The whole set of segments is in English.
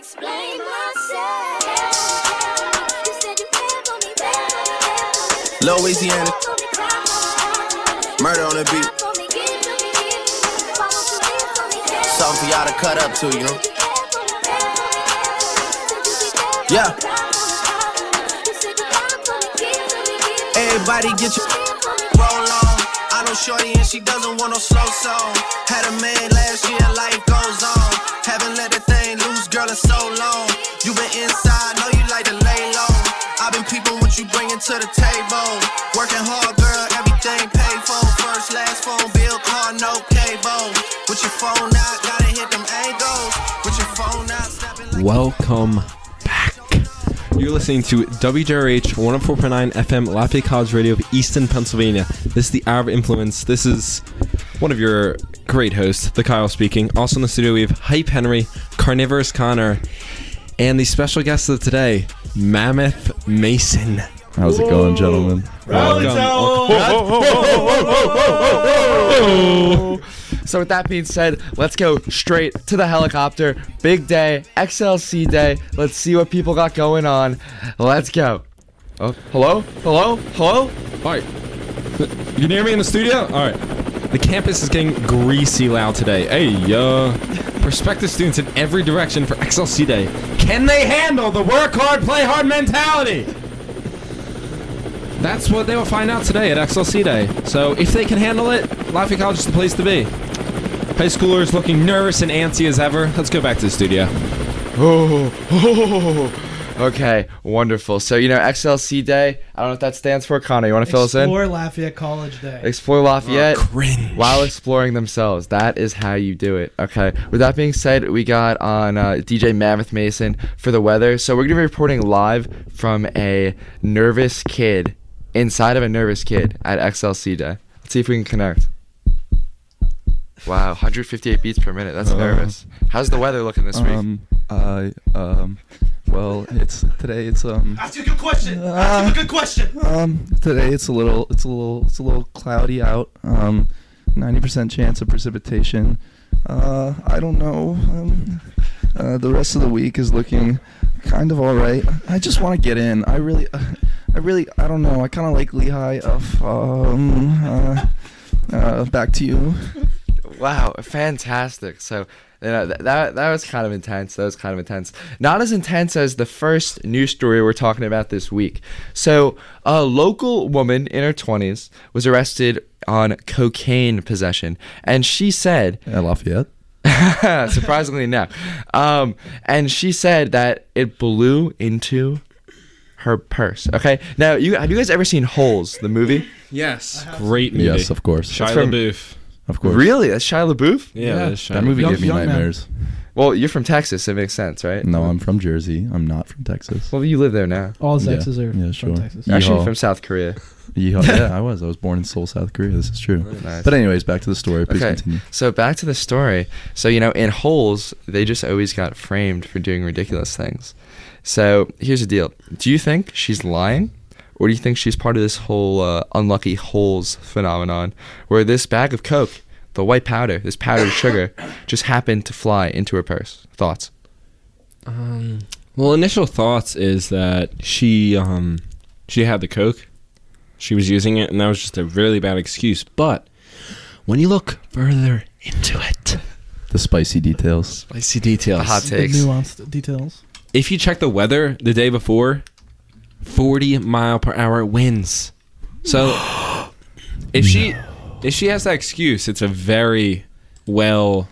explain myself. You said you cared for me, Louisiana, murder on the beat. Something for y'all to cut up to, you know? Yeah. Everybody get your roll on. I know shorty and she doesn't want no slow song. Had a man last year, life goes on. Haven't let the thing loose, girl, in so long. You been inside, know you like to lay low. I've been peeping what you bringing to the table. Working hard, girl, everything paid for. First, last phone bill, car, no cable. With your phone out, gotta hit them angles. With your phone out, snapping like... Welcome back. You're listening to WJRH 104.9 FM Lafayette College Radio of Easton, Pennsylvania. This is the Hour of Influence. This is one of your great hosts, the Kyle speaking. Also in the studio we have Hype Henry, Carnivorous Connor, and the special guest of today, Mammoth Mason. How's it going, gentlemen? So with that being said, let's go straight to the helicopter. Big day, XLC day. Let's see what people got going on. Let's go. Oh, hello? All right. You can hear me in the studio? All right. The campus is getting greasy loud today. Hey, prospective students in every direction for XLC Day. Can they handle the work hard, play hard mentality? That's what they will find out today at XLC Day. So if they can handle it, Lafayette College is the place to be. High schoolers looking nervous and antsy as ever. Let's go back to the studio. Okay, wonderful. So, XLC Day, I don't know what that stands for. Connor, you want to fill us in? Explore Lafayette College Day. Explore Lafayette Cringe. while exploring themselves. That is how you do it. Okay, with that being said, we got on DJ Mammoth Mason for the weather. So we're going to be reporting live from a nervous kid inside of a nervous kid at XLC Day. Let's see if we can connect. Wow, 158 beats per minute. That's nervous. How's the weather looking this week? Well, today. Ask you a good question. Today it's a little cloudy out. 90% chance of precipitation. I don't know. The rest of the week is looking kind of all right. I just want to get in. I really, I don't know. I kind of like Lehigh. Back to you. Wow, fantastic. So that was kind of intense. Not as intense as the first news story we're talking about this week. So a local woman in her 20s was arrested on cocaine possession, and she said At Lafayette? surprisingly no. And she said that it blew into her purse. Okay, now have you guys ever seen Holes, the movie? Yes. Great movie. Yes, of course. Shia from- LaBeouf. Of course. Really? That's Shia LaBeouf? Yeah, that is Shia That movie LaBeouf. gave me Young man. nightmares. Well, you're from Texas, so it makes sense, right? No, I'm from Jersey. I'm not from Texas. Well, you live there now. All his Yeah. exes are Yeah, from sure. Texas. Yeah. Actually, Yeehaw. from South Korea. Yeehaw. Yeah, I was born in Seoul, South Korea. This is true. Nice. But anyways, back to the story. Please Okay, continue. so back to the story. So, in Holes, they just always got framed for doing ridiculous things. So, here's the deal. Do you think she's lying? Or do you think she's part of this whole unlucky Holes phenomenon where this bag of Coke, the white powder, this powdered sugar, just happened to fly into her purse? Thoughts? Well, initial thoughts is that she had the Coke. She was using it, and that was just a really bad excuse. But when you look further into it, The spicy details. spicy details. The hot The takes. nuanced details. If you check the weather the day before, 40 mile per hour winds. So if she has that excuse, it's a very well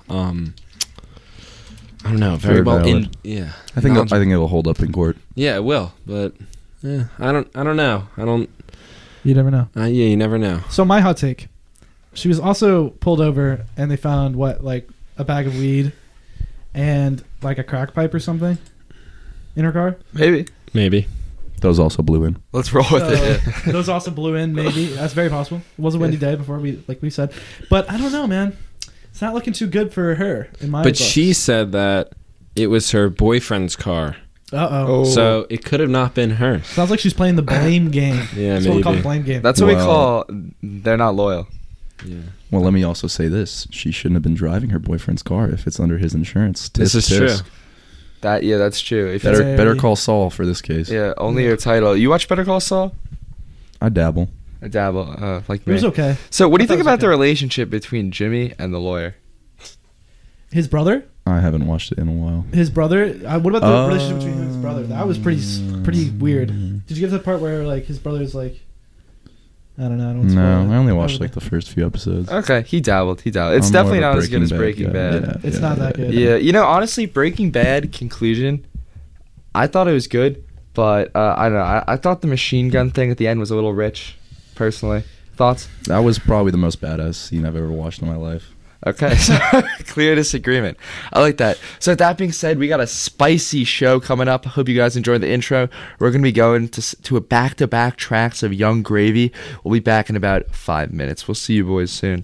I don't know, very well valid. yeah. I think it'll hold up in court. Yeah, it will, but I don't know. You never know. You never know. So my hot take. She was also pulled over and they found a bag of weed and like a crack pipe or something in her car. Maybe. Those also blew in. Let's roll with it. Those also blew in, maybe. That's very possible. It was a windy day before we said. But I don't know, man. It's not looking too good for her in my But books. she said that it was her boyfriend's car. Uh-oh. So it could have not been hers. Sounds like she's playing the blame game. Yeah, That's what we call the maybe. blame game. That's what we Well- call they're not loyal. Yeah. Well, let me also say this. She shouldn't have been driving her boyfriend's car if it's under his insurance. This Tisk, is true. tisk. That's true. If Better, Very- Better Call Saul for this case. yeah, only your title. You watch Better Call Saul? I dabble. I dabble, like It me. was okay. So, what do I you thought think it was about the okay. relationship between Jimmy and the lawyer? His brother? I haven't watched it in a while. His brother? What about the relationship between him and his brother? That was pretty weird. Did you get to the part where like his brother's like, I don't know. I don't No, spoil it. I only watched Over like the first few episodes. Okay, he dabbled. It's I'm more definitely of a not as good as Breaking Breaking Bad Bad. guy. It's not that good. Yeah, you know, honestly, Breaking Bad conclusion, I thought it was good, but I don't know. I thought the machine gun thing at the end was a little rich, personally. Thoughts? That was probably the most badass scene I've ever watched in my life. Okay, so clear disagreement. I like that. So that being said, we got a spicy show coming up. I hope you guys enjoyed the intro. We're going to be going to a back-to-back tracks of Young Gravy. We'll be back in about 5 minutes. We'll see you boys soon.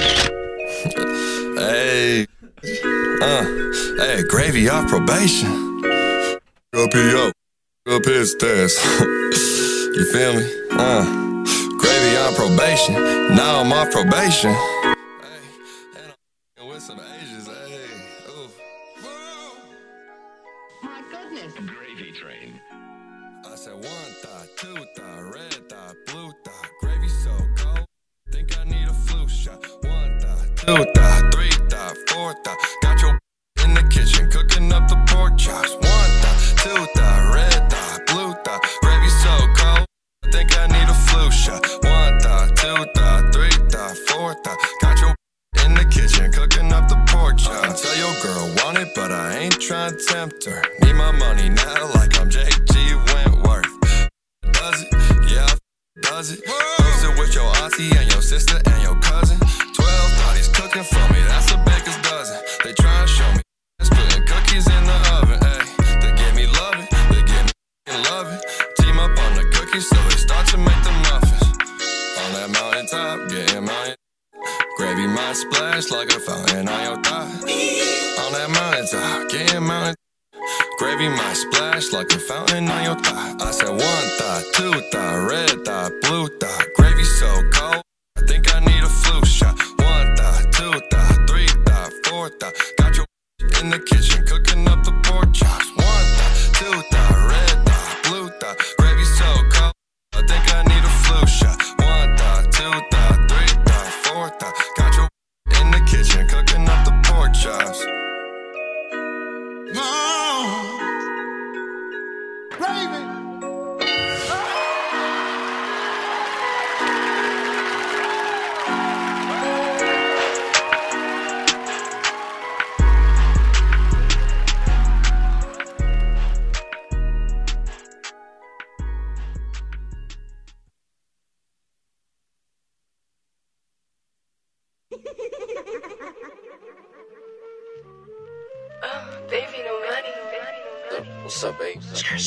Hey, hey, Gravy off probation. Go P.O. Go piss test. You feel me? Gravy on probation. Now I'm off probation. Hey, and I'm with some Asians. Hey, ooh. My goodness. Gravy train. I said 1 thought, 2 thought, red thought, blue thought. Gravy so cold. Think I need a flu shot. 1 thought, 2 thought, 3 thought, 4 thought. Got your in the kitchen cooking up the pork chops. 1 thought, 2 thought, red thought, blue thought. Gravy so cold. Think I need a flu shot. 1 thought, 2 thought, 3 thought, 4 thought. Got your in the kitchen cooking up the pork chops. Tell your girl want it, but I ain't trying to tempt her. Need my money now like I'm JG Wentworth. Does it? Yeah, does it? Post it with your auntie and your sister and your cousin. 12 thought he's cooking for me, that's the baker's dozen. They try to show me putting cookies in the oven, ayy. They give me loving, they give me loving. Team up on the cookies so they start to make the muffins. On that mountaintop, getting mountain. Gravy might splash like a fountain on your thigh. On that mountaintop, getting mountain. Gravy might splash like a fountain on your thigh. I said 1 thought, 2 thought, red thought, blue thought. Gravy so cold, I think I need a flu shot. 1 thought, 2 thought, 3 thought, 4 thought. Got your in the kitchen cooking up the pork chops. 1 thought, 2 thought, red thought, blue thought. Gravy so cold, I think I need a flu shot. 1 thought, 2 thought, 3 thought, 4 thought. Got your in the kitchen cooking up the pork chops. Baby, no money. What's up, babe?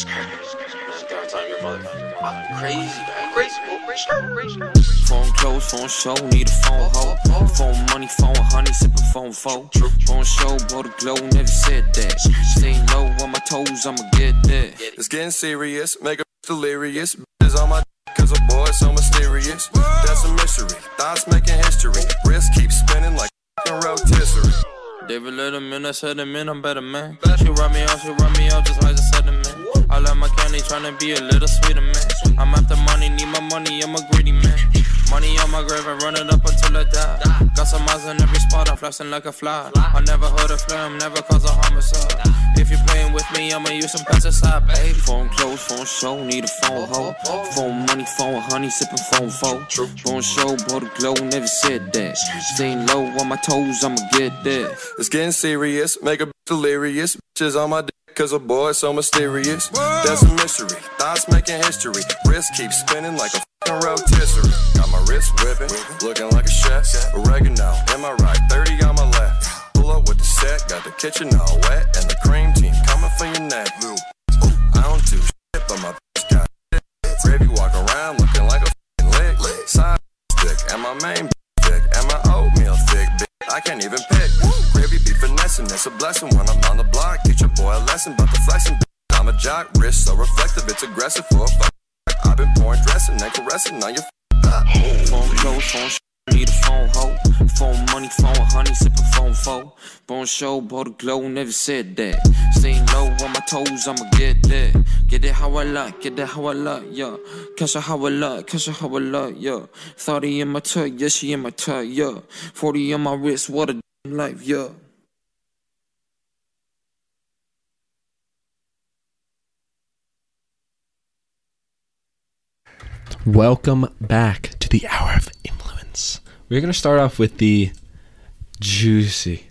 Third time your mother. Crazy, man. Crazy. Phone close, phone show, need a phone hoe. Phone money, phone honey, sipping phone foe. Phone show, blow the glow, never said that. Staying low on my toes, I'ma get there. It's getting serious, make a delirious. Bitches on my cause a boy so mysterious. That's a mystery, thoughts making history. Wrist keeps spinning like rotisserie. David Letterman, I said him in, I'm better, man. She run me out, just like I said, man. I like my candy, tryna be a little sweeter, man. I'm after money, need my money, I'm a greedy man. Money on my grave, I run it up until I die. Got some eyes in every spot, I'm flashing like a fly. I never heard a flame, never cause a homicide. If you're playing with me, I'ma use some pesticide, babe. Phone close, phone show, need a phone hoe. Phone money, phone honey, sipping phone foe. Phone show, blow the glow, never said that. Staying low on my toes, I'ma get there. It's getting serious, make a delirious. Bitches on my dick, cause a boy so mysterious. That's a mystery, thoughts making history. Wrist keeps spinning like a fucking rotisserie. Got my wrist whipping, looking like a chef. Oregano in my right, 30 on my left. Pull up with the set, got the kitchen all wet. And the cream team coming for your neck. I don't do shit, but my bitch got it. Gravy walk around looking like a fucking lick. Side stick, and my main thick, and my oatmeal thick, bitch. I can't even pick. Gravy be finessing, it's a blessing when I'm on the block. Teach a boy a lesson about the flexing. I'm a jock, wrist so reflective, it's aggressive for a fuck. I've been pouring dressing and caressing on your Phone close, phone Need a phone hoe, phone money, phone honey, sipping phone foe. Bone show, bought a glow, never said that. Staying low on my toes, I'ma get that. Get it how I like, get it how I like, yeah. Cash it how I like, cash it how I like, yeah. 30 in my tug, yeah, she in my tug, yeah. 40 on my wrist, what a life, yeah. Welcome back to the Hour of Influence. We're going to start off with the juicy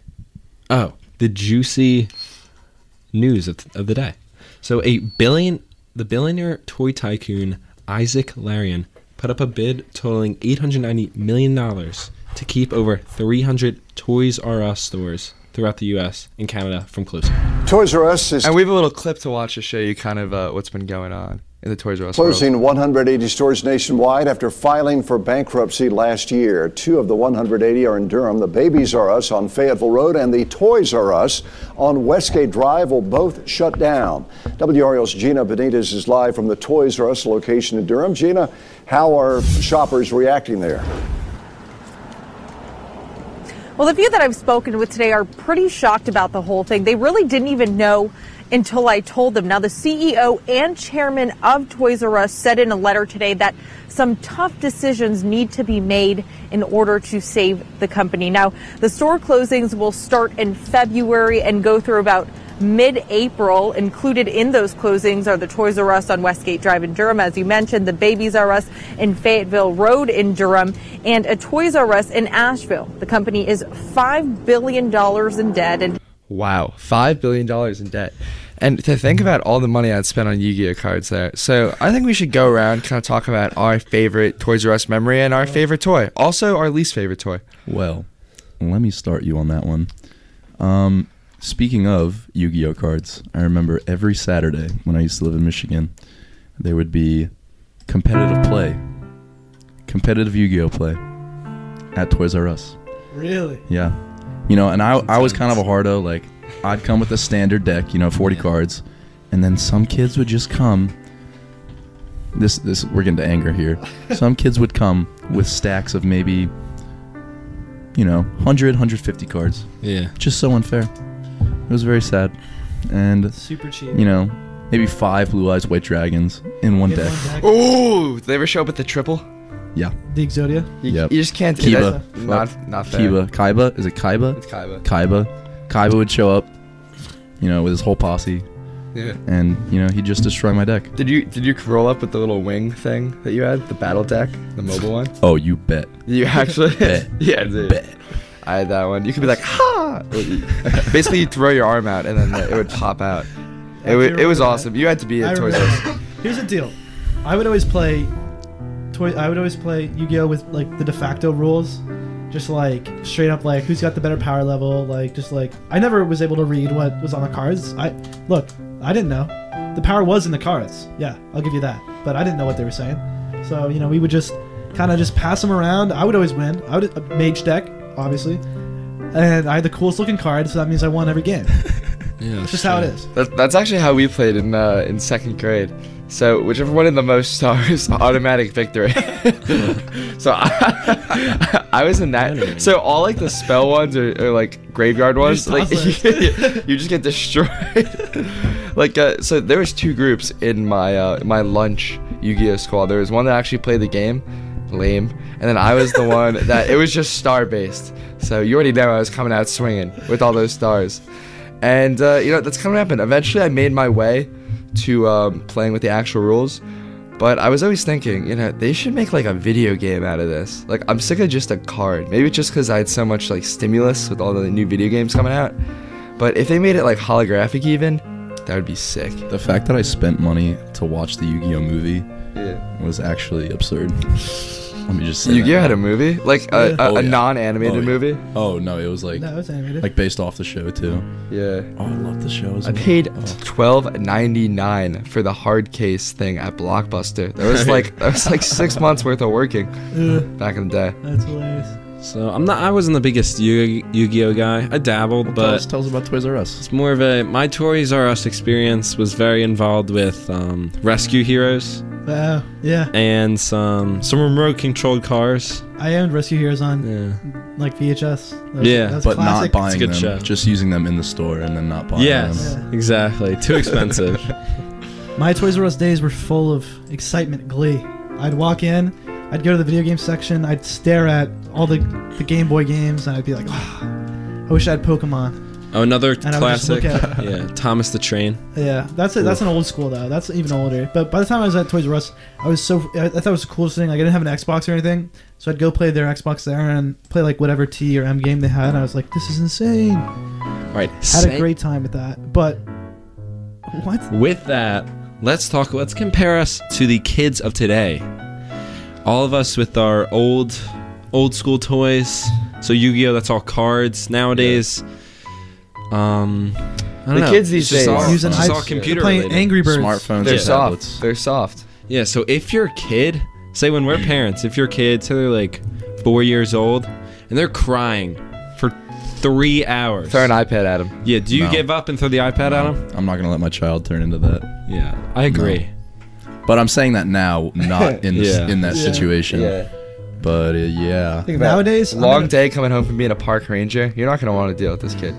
news of the day. So the billionaire toy tycoon Isaac Larian put up a bid totaling $890 million to keep over 300 Toys R Us stores throughout the U.S. and Canada from closing. Toys R Us is And we have a little clip to watch to show you kind of what's been going on in the Toys R Us closing world. 180 stores nationwide after filing for bankruptcy last year. 2 of the 180 are in Durham. The Babies R Us on Fayetteville Road and the Toys R Us on Westgate Drive will both shut down. WRL's Gina Benitez is live from the Toys R Us location in Durham. Gina, how are shoppers reacting there? Well, the few that I've spoken with today are pretty shocked about the whole thing. They really didn't even know until I told them. Now, the CEO and chairman of Toys R Us said in a letter today that some tough decisions need to be made in order to save the company. Now, the store closings will start in February and go through about mid-April. Included in those closings are the Toys R Us on Westgate Drive in Durham, as you mentioned, the Babies R Us in Fayetteville Road in Durham, and a Toys R Us in Asheville. The company is $5 billion in debt. And Wow, $5 billion in debt. And to think about all the money I'd spent on Yu-Gi-Oh cards there. So I think we should go around, kind of talk about our favorite Toys R Us memory and our favorite toy. Also, our least favorite toy. Well, let me start you on that one. Speaking of Yu-Gi-Oh cards, I remember every Saturday when I used to live in Michigan, there would be competitive Yu-Gi-Oh play at Toys R Us. Really? Yeah. You know, and I was kind of a hardo. Like, I'd come with a standard deck, 40 cards, and then some kids would just come. This we're getting to anger here. Some kids would come with stacks of maybe, 100, 150 cards. Yeah. Just so unfair. It was very sad. And Super cheap. Maybe 5 Blue Eyes White Dragons in one deck. Ooh, did they ever show up with the triple? Yeah. The Exodia? Yep. You just can't do Kiba. that. Not fair. Kaiba. Is it Kaiba? It's Kaiba. Kaiba would show up, with his whole posse. Yeah. And, he'd just destroy my deck. Did you roll up with the little wing thing that you had? The battle deck? The mobile one? Oh, you bet. You actually? Bet. Yeah, dude. Bet. I had that one. You could be like, ha! Basically, you'd throw your arm out and then it would pop out. It was awesome. You had to be at Toys R Us. Here's the deal. I would always play Yu-Gi-Oh with like the de facto rules, just like straight up like who's got the better power level, I never was able to read what was on the cards. I didn't know. The power was in the cards. Yeah, I'll give you that. But I didn't know what they were saying. So, we would just kind of just pass them around. I would always win. I would a mage deck, obviously. And I had the coolest looking card, so that means I won every game. Yeah, that's just how it is. That's actually how we played in second grade. So whichever one in the most stars, automatic victory. So I was in that. So all like the spell ones are like graveyard ones. Like you just get destroyed. So there was 2 groups in my my lunch Yu-Gi-Oh squad. There was one that actually played the game, lame, and then I was the one that it was just star based. So you already know I was coming out swinging with all those stars. And, that's kind of what happened. Eventually, I made my way to playing with the actual rules. But I was always thinking, they should make, like, a video game out of this. Like, I'm sick of just a card. Maybe it's just because I had so much, like, stimulus with all the new video games coming out. But if they made it, like, holographic even, that would be sick. The fact that I spent money to watch the Yu-Gi-Oh movie was actually absurd. Let me just say Yu-Gi-Oh had a movie? Like a non-animated movie? Oh, no, it was like... No, it was animated. Like based off the show, too. Yeah. Oh, I love the show as I well. paid $12.99 for the hard case thing at Blockbuster. That was like 6 months worth of working back in the day. That's hilarious. So I wasn't the biggest Yu-Gi-Oh guy. I dabbled, but Tell us about Toys R Us. it's more of my Toys R Us experience was very involved with Rescue Heroes. Yeah. and some remote controlled cars. I owned Rescue Heroes on Yeah. like VHS. Yeah, that's But classic. not buying good them, show. just using them in the store and then not buying Yes, them. exactly. Too expensive. My Toys R Us days were full of excitement, glee. I'd walk in, I'd go to the video game section, I'd stare at all the Game Boy games, and I'd be like, I wish I had Pokemon. Oh, another And I would just classic. look at Yeah, Thomas the Train. Yeah, that's it. That's an old school though. That's even older. But by the time I was at Toys R Us, I thought it was the coolest thing. Like I didn't have an Xbox or anything, so I'd go play their Xbox there and play like whatever T or M game they had. And I was like, this is insane. Right. Had a great time with that. But what? With that, let's compare us to the kids of today. All of us with our old school toys. So Yu-Gi-Oh, that's all cards nowadays. I don't know. kids these It's just days all, using it's just iPads. all computer Playing related. Angry Birds. Smartphones, They're and soft. tablets. They're soft. Yeah, so if you're a kid, say when we're parents, if you're a kid, say they're like 4 years old, and they're crying for 3 hours. Throw an iPad at them. Yeah, do you No. give up and throw the iPad at them? I'm not gonna let my child turn into that. Yeah, I agree. But I'm saying that now, not in this, Yeah. in that Yeah. situation. Yeah. But yeah. Think about Nowadays, it. I'm long gonna- day coming home from being a park ranger. You're not gonna want to deal with this kid.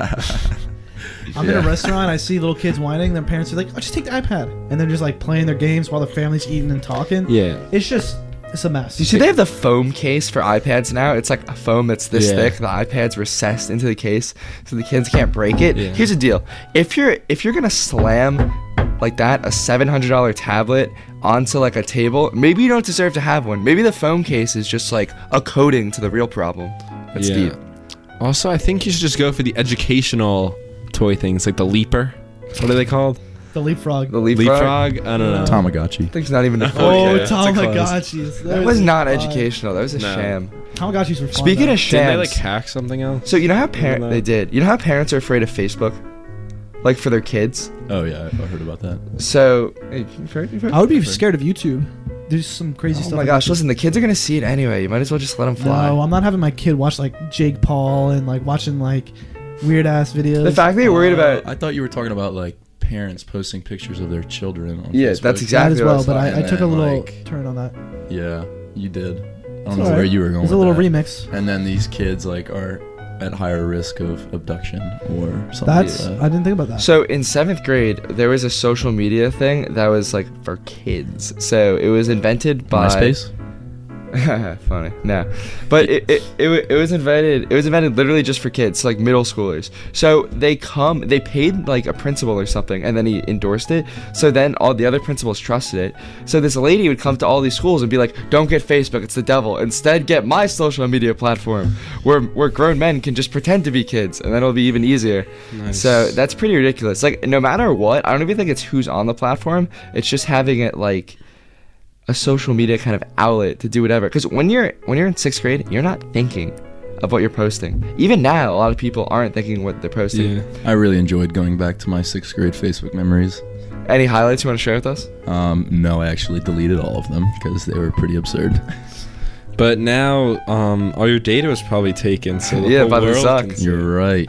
I'm in a restaurant. I see little kids whining. Their parents are like, "Oh, just take the iPad," and they're just like playing their games while the family's eating and talking. Yeah. It's a mess. You see, they have the foam case for iPads now. It's like a foam that's this Yeah. thick. The iPad's recessed into the case, so the kids can't break it. Yeah. Here's the deal: if you're gonna slam like that a $700 tablet onto like a table, maybe you don't deserve to have one. Maybe the foam case is just like a coating to the real problem. That's Yeah. deep. Also, I think you should just go for the educational toy things, like the Leaper. What are they called? The leapfrog. The leapfrog. I don't know. Tamagotchi. I think it's not even a Oh, yeah, it's a close. Tamagotchis. That was not educational. That was a No. sham. Tamagotchis were fun. Speaking though. of Didn't they shams, like hack something else? so you know how Remember that? they did. You know how parents are afraid of Facebook, like for their kids. Oh yeah, I heard about that. So hey, you've heard? I would be scared of YouTube. There's some crazy Oh stuff. my on gosh! YouTube. Listen, the kids are gonna see it anyway. You might as well just let them fly. No, I'm not having my kid watch like Jake Paul and like watching like weird ass videos. The fact that you're worried about I thought you were talking about like parents posting pictures of their children on Yeah, Facebook. that's that exactly as what I well, was but talking I about. took a And, little like, turn on that. Yeah, you did. I It's don't know alright. where you were going. There's a with little that. remix. And then these kids like are at higher risk of abduction or something. That's like I didn't think about that. So in 7th grade, there was a social media thing that was like for kids. So it was invented by MySpace. Funny, no, but it was invented. It was invented literally just for kids, like middle schoolers. So they paid like a principal or something, and then he endorsed it. So then all the other principals trusted it. So this lady would come to all these schools and be like, "Don't get Facebook; it's the devil. Instead, get my social media platform, where grown men can just pretend to be kids, and then it'll be even easier." Nice. So that's pretty ridiculous. Like no matter what, I don't even think it's who's on the platform. It's just having it like a social media kind of outlet to do whatever. Because when you're in 6th grade, you're not thinking of what you're posting. Even now, a lot of people aren't thinking what they're posting. Yeah. I really enjoyed going back to my 6th grade Facebook memories. Any highlights you want to share with us? No, I actually deleted all of them because they were pretty absurd. But now, all your data was probably taken, so the Yeah, whole by the world Zuck. can see. You're right.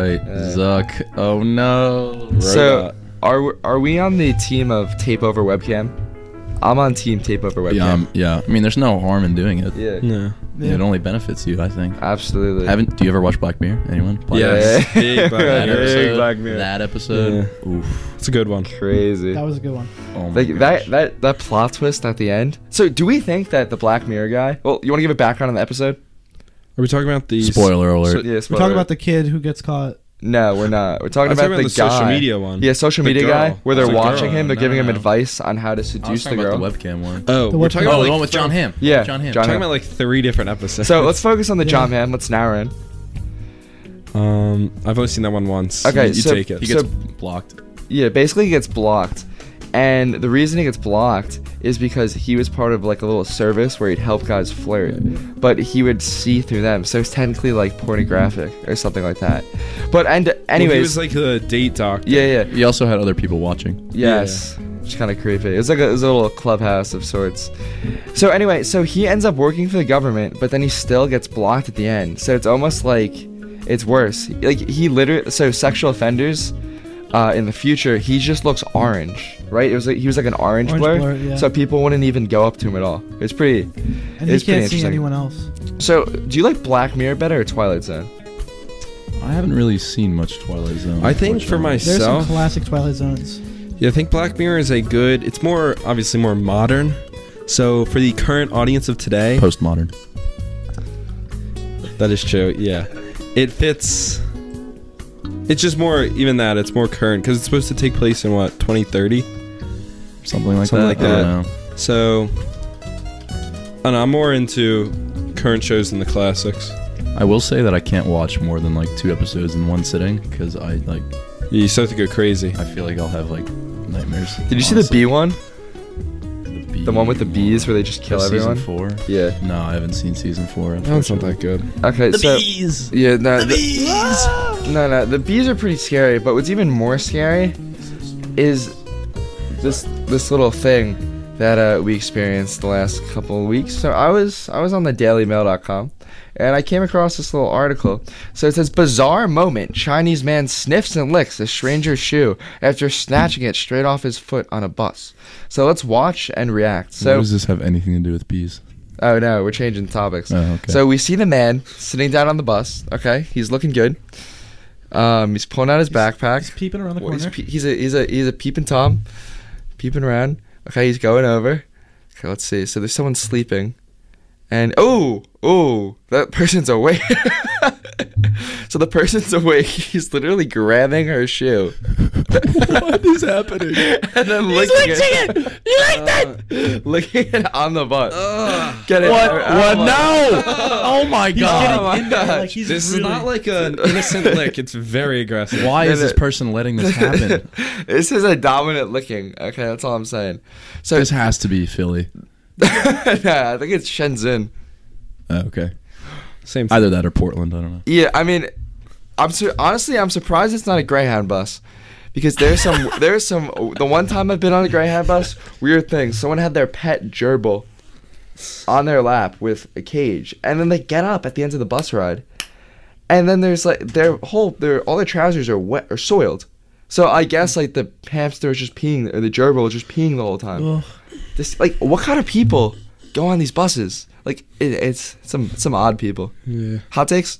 Zuck. Oh no. So are we on the team of tape over webcam? I'm on team tape over webcam. Yeah. I mean, there's no harm in doing it. Yeah. No. Yeah. It only benefits you, I think. Absolutely. Do you ever watch Black Mirror? Anyone? Black Yes. Yeah. Big Black That Mirror. episode. Black Mirror. That episode. Yeah. Oof. It's a good one. Crazy. That was a good one. Oh my Like gosh. that plot twist at the end. So do we think that the Black Mirror guy? Well, you want to give a background on the episode? Are we talking about the Spoiler alert. Yeah, We're talking about the kid who gets caught. No, we're not. We're talking I'm about talking the about the guy. social media one. Yeah, social The media girl. guy, where they're The girl. watching him. They're No, giving him no. advice on how to I was seduce the talking girl. about the webcam one. Oh, The we're webcam. talking Oh, about the like one with John Hamm. Yeah, John Hamm. John Talking Hamm. about like 3 different episodes. So let's focus on the Yeah. John Man. Let's narrow in. I've only seen that one once. Okay, you so- take it. He gets blocked. Yeah, basically he gets blocked. And the reason he gets blocked is because he was part of like a little service where he'd help guys flirt, but he would see through them, so it's technically like pornographic or something like that. But Well, anyways, he was like the date doctor. yeah, He also had other people watching. yes, it's kind of creepy. It was a little clubhouse of sorts. So anyway, so he ends up working for the government, but then he still gets blocked at the end. So it's almost like it's worse. Like he literally, so sexual offenders in the future, he just looks orange, right? He was like an orange blur, yeah. so people wouldn't even go up to him at all. It's pretty. And it's he can't pretty see interesting. anyone else. So, do you like Black Mirror better or Twilight Zone? I haven't really seen much Twilight Zone. I think for There's some myself, classic Twilight Zones. yeah, I think Black Mirror is it's more, obviously more modern. So for the current audience of today, postmodern. That is true, yeah. It fits, it's just more, even that, it's more current, because it's supposed to take place in what, 2030? Something like Something that. like I don't that. know. So, I don't know, I'm more into current shows than the classics. I will say that I can't watch more than like 2 episodes in one sitting because I like. You start to go crazy. I feel like I'll have like nightmares. Did you see the bee one? The bee. The one with the bees where they just kill everyone? Season 4? Yeah. No, I haven't seen season 4. That's not that good. Okay, The so bees! yeah, no, The bees! no, the bees are pretty scary. But what's even more scary is this little thing that we experienced the last couple of weeks. So I was on the DailyMail.com, and I came across this little article. So it says, bizarre moment, Chinese man sniffs and licks a stranger's shoe after snatching it straight off his foot on a bus. So let's watch and react. So what does this have anything to do with bees? Oh no, we're changing topics. Oh, okay. So we see the man sitting down on the bus. Okay, he's looking good. He's pulling out his backpack. He's peeping around the Well, corner. he's a peeping Tom, peeping around. Okay, he's going over. Okay, let's see. So there's someone sleeping, and oh, that person's awake. So the person's awake. He's literally grabbing her shoe. What is happening? And then licking it. You like that? Licking it on the butt. Get it? What? Oh What? my- No! Oh my He's god! getting in there, like he's This really, is not like an innocent lick, it's very aggressive. Why is this person letting this happen? This is a dominant licking. Okay, that's all I'm saying. So This has to be Philly. nah, I think it's Shenzhen. Oh, okay. Same thing. Either that or Portland. I don't know. Yeah, I mean, honestly, I'm surprised it's not a Greyhound bus, because there's some the one time I've been on a Greyhound bus, weird thing. Someone had their pet gerbil on their lap with a cage, and then they get up at the end of the bus ride, and then there's like all their trousers are wet or soiled. So I guess like the hamster is just peeing, or the gerbil is just peeing the whole time. Ugh. This, like, what kind of people go on these buses? Like, it's some odd people. Yeah. Hot takes?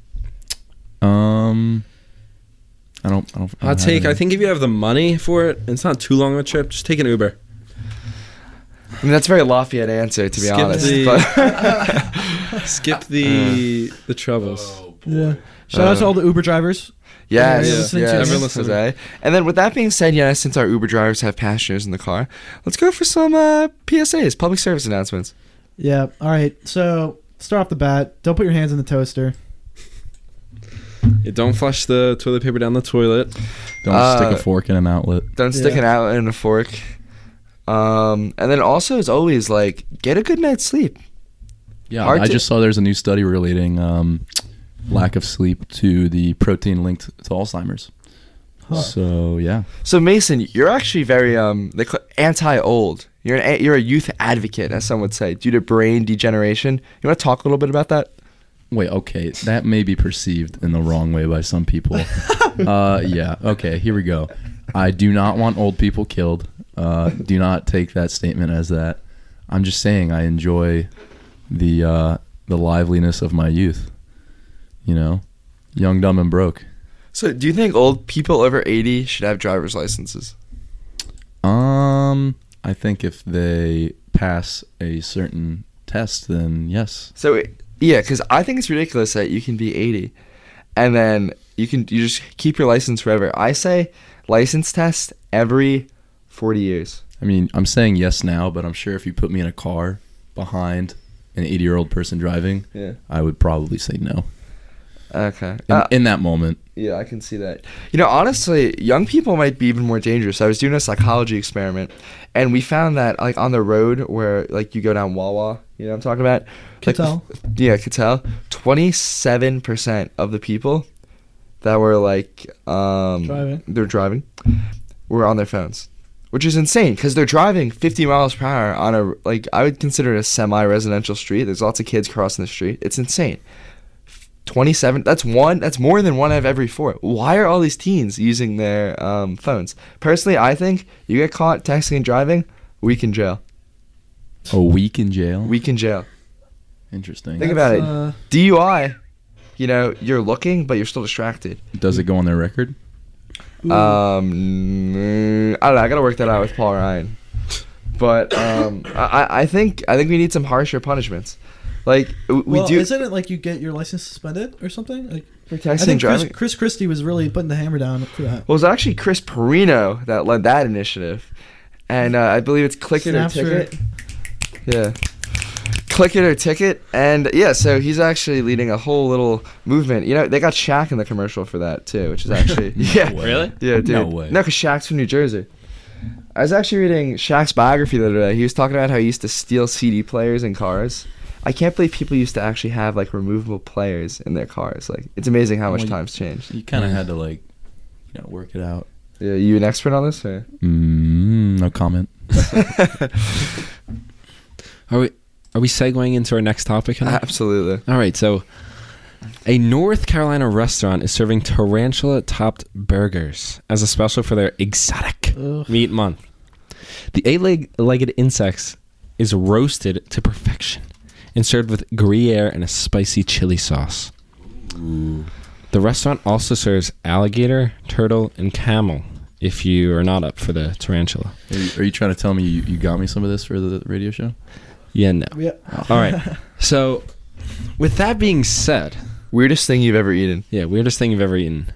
I don't Hot have take, any. I think if you have the money for it, and it's not too long of a trip, just take an Uber. I mean, that's a very Lafayette answer, to be Skip honest. the- But Skip the troubles. Yeah. Shout out to all the Uber drivers. yes, Yeah, listening to yes, Everyone listening. Jose. And then with that being said, yes, since our Uber drivers have passengers in the car, let's go for some PSAs, public service announcements. Yeah. All right. So start off the bat. Don't put your hands in the toaster. Yeah, don't flush the toilet paper down the toilet. Don't stick a fork in an outlet. Don't stick Yeah. it out in a fork. And then also, as always, like, get a good night's sleep. Yeah, Hard I to- just saw there's a new study relating lack of sleep to the protein linked to Alzheimer's. Huh. So yeah, So Mason, you're actually very anti-old. You're a youth advocate, as some would say, due to brain degeneration. You want to talk a little bit about that? wait, okay, that may be perceived in the wrong way by some people. Yeah, okay, here we go. I do not want old people killed. Do not take that statement as that. I'm just saying I enjoy the liveliness of my youth. You know, young, dumb, and broke. So, do you think old people over 80 should have driver's licenses? I think if they pass a certain test, then yes. So, yeah, because I think it's ridiculous that you can be 80 and then you just keep your license forever. I say license test every 40 years. I mean, I'm saying yes now, but I'm sure if you put me in a car behind an 80-year-old person driving, Yeah. I would probably say no. Okay. In that moment. Yeah, I can see that. You know, honestly, young people might be even more dangerous. I was doing a psychology experiment, and we found that, like, on the road where, like, you go down Wawa, you know what I'm talking about? Kittel. Yeah, Kittel. 27% of the people that were, like, they're driving, were on their phones, which is insane because they're driving 50 miles per hour on a, like, I would consider it a semi-residential street. There's lots of kids crossing the street. It's insane. 27. That's more than one out of every 4. Why are all these teens using their phones? Personally, I think you get caught texting and driving, week in jail. A week in jail? Week in jail. Interesting. Think about it. DUI, you're looking, but you're still distracted. Does it go on their record? I don't know. I gotta work that out with Paul Ryan. But I think we need some harsher punishments. Like we do. Isn't it like you get your license suspended or something? Like for I texting think driving. Chris Christie was really putting the hammer down for that. Well, it was actually Chris Perino that led that initiative, and I believe it's Click It or Ticket. Yeah. Click It or Ticket, and so he's actually leading a whole little movement. They got Shaq in the commercial for that too, which is actually Really? Yeah, dude. No way. No, because Shaq's from New Jersey. I was actually reading Shaq's biography the other day. He was talking about how he used to steal CD players in cars. I can't believe people used to actually have like removable players in their cars. Like, it's amazing how much time's changed. You kind of had to work it out. Yeah, you an expert on this? Or? No comment. Are we segueing into our next topic? Absolutely. All right, so a North Carolina restaurant is serving tarantula-topped burgers as a special for their exotic meat month. The 8-legged insect is roasted to perfection and served with Gruyere and a spicy chili sauce. Ooh. The restaurant also serves alligator, turtle, and camel if you are not up for the tarantula. Are you trying to tell me you got me some of this for the radio show? Yeah, no. Yeah. All right. So, with that being said... Weirdest thing you've ever eaten? Yeah, weirdest thing you've ever eaten.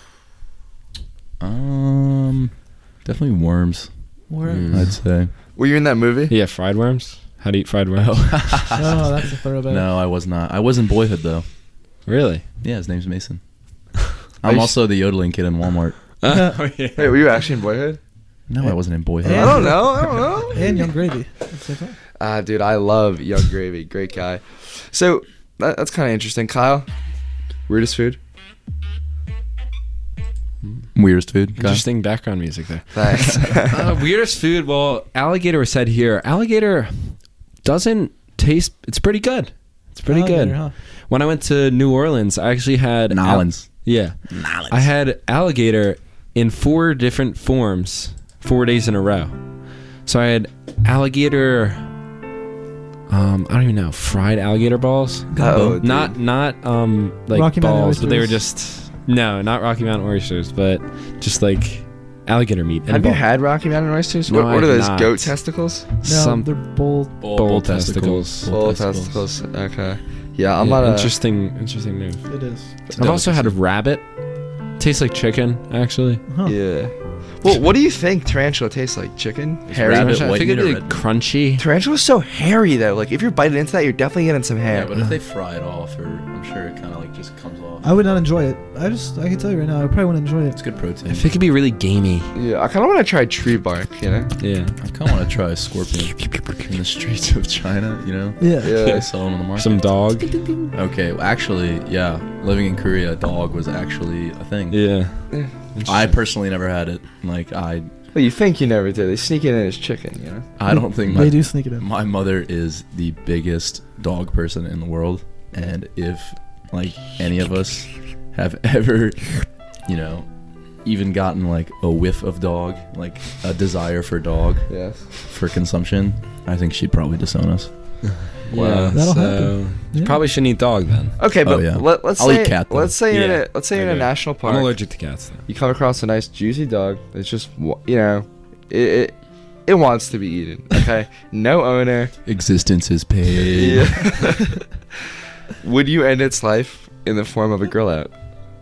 Definitely worms. Worms. I'd say. Were you in that movie? Yeah, fried worms. How to eat fried worms? Oh, that's a throwback. No, I was not. I was in Boyhood, though. Really? Yeah, his name's Mason. I'm also the yodeling kid in Walmart. Wait, were you actually in Boyhood? No, I wasn't in Boyhood. I don't know. And Young Gravy. At the same time. Dude, I love Young Gravy. Great guy. So, that's kind of interesting. Kyle, weirdest food? Weirdest food? Interesting background music there. Thanks. Weirdest food? Well, alligator was said here. Alligator doesn't taste... It's pretty good. It's pretty Alligator, good. huh? When I went to New Orleans, I actually had... Nolans. Yeah. I had alligator in 4 different forms 4 days in a row. So I had alligator... I don't even know. Fried alligator balls? Not like Rocky Mountain balls, but they were oysters. just... No, not Rocky Mountain oysters, but just like alligator meat. Have you had Rocky Mountain oysters? No, what are I have those, not. goat testicles? No, they're bull. Bull testicles. Bull testicles. Okay. Yeah, I'm Yeah, not interesting move. It is. I've also had a rabbit. Tastes like chicken, actually. Huh. Yeah. Well, what do you think tarantula tastes like? Chicken? Hairy? rabbit I white figured meat or it'd be red? crunchy. Tarantula's so hairy, though. Like, if you're biting into that, you're definitely getting some hair. Yeah, but if they fry it off, I'm sure it kind of like just comes off. I would not enjoy it. I can tell you right now, I probably wouldn't enjoy It's it. good protein. I think it could be really gamey. Yeah, I kind of want to try tree bark, Yeah. I kind of want to try a scorpion in the streets of China, Yeah. They sell them in the market. Some dog. Okay, well, actually, yeah. Living in Korea, a dog was actually a thing. Yeah. I personally never had it. Well, you think you never did. They sneak it in as chicken, I don't think They do sneak it in. my mother is the biggest dog person in the world, and if any of us have ever, even gotten a whiff of dog, a desire for dog, Yes. for consumption, I think she'd probably disown us. Yeah. That'll so happen. you Yeah. probably shouldn't eat dog then. Okay, but yeah. let's I'll say eat cat, though. let's say you're Yeah. in a national park. I'm allergic to cats though. You come across a nice juicy dog. It's just it wants to be eaten. Okay, no owner. Existence is paid. Yeah. Would you end its life in the form of a grill out?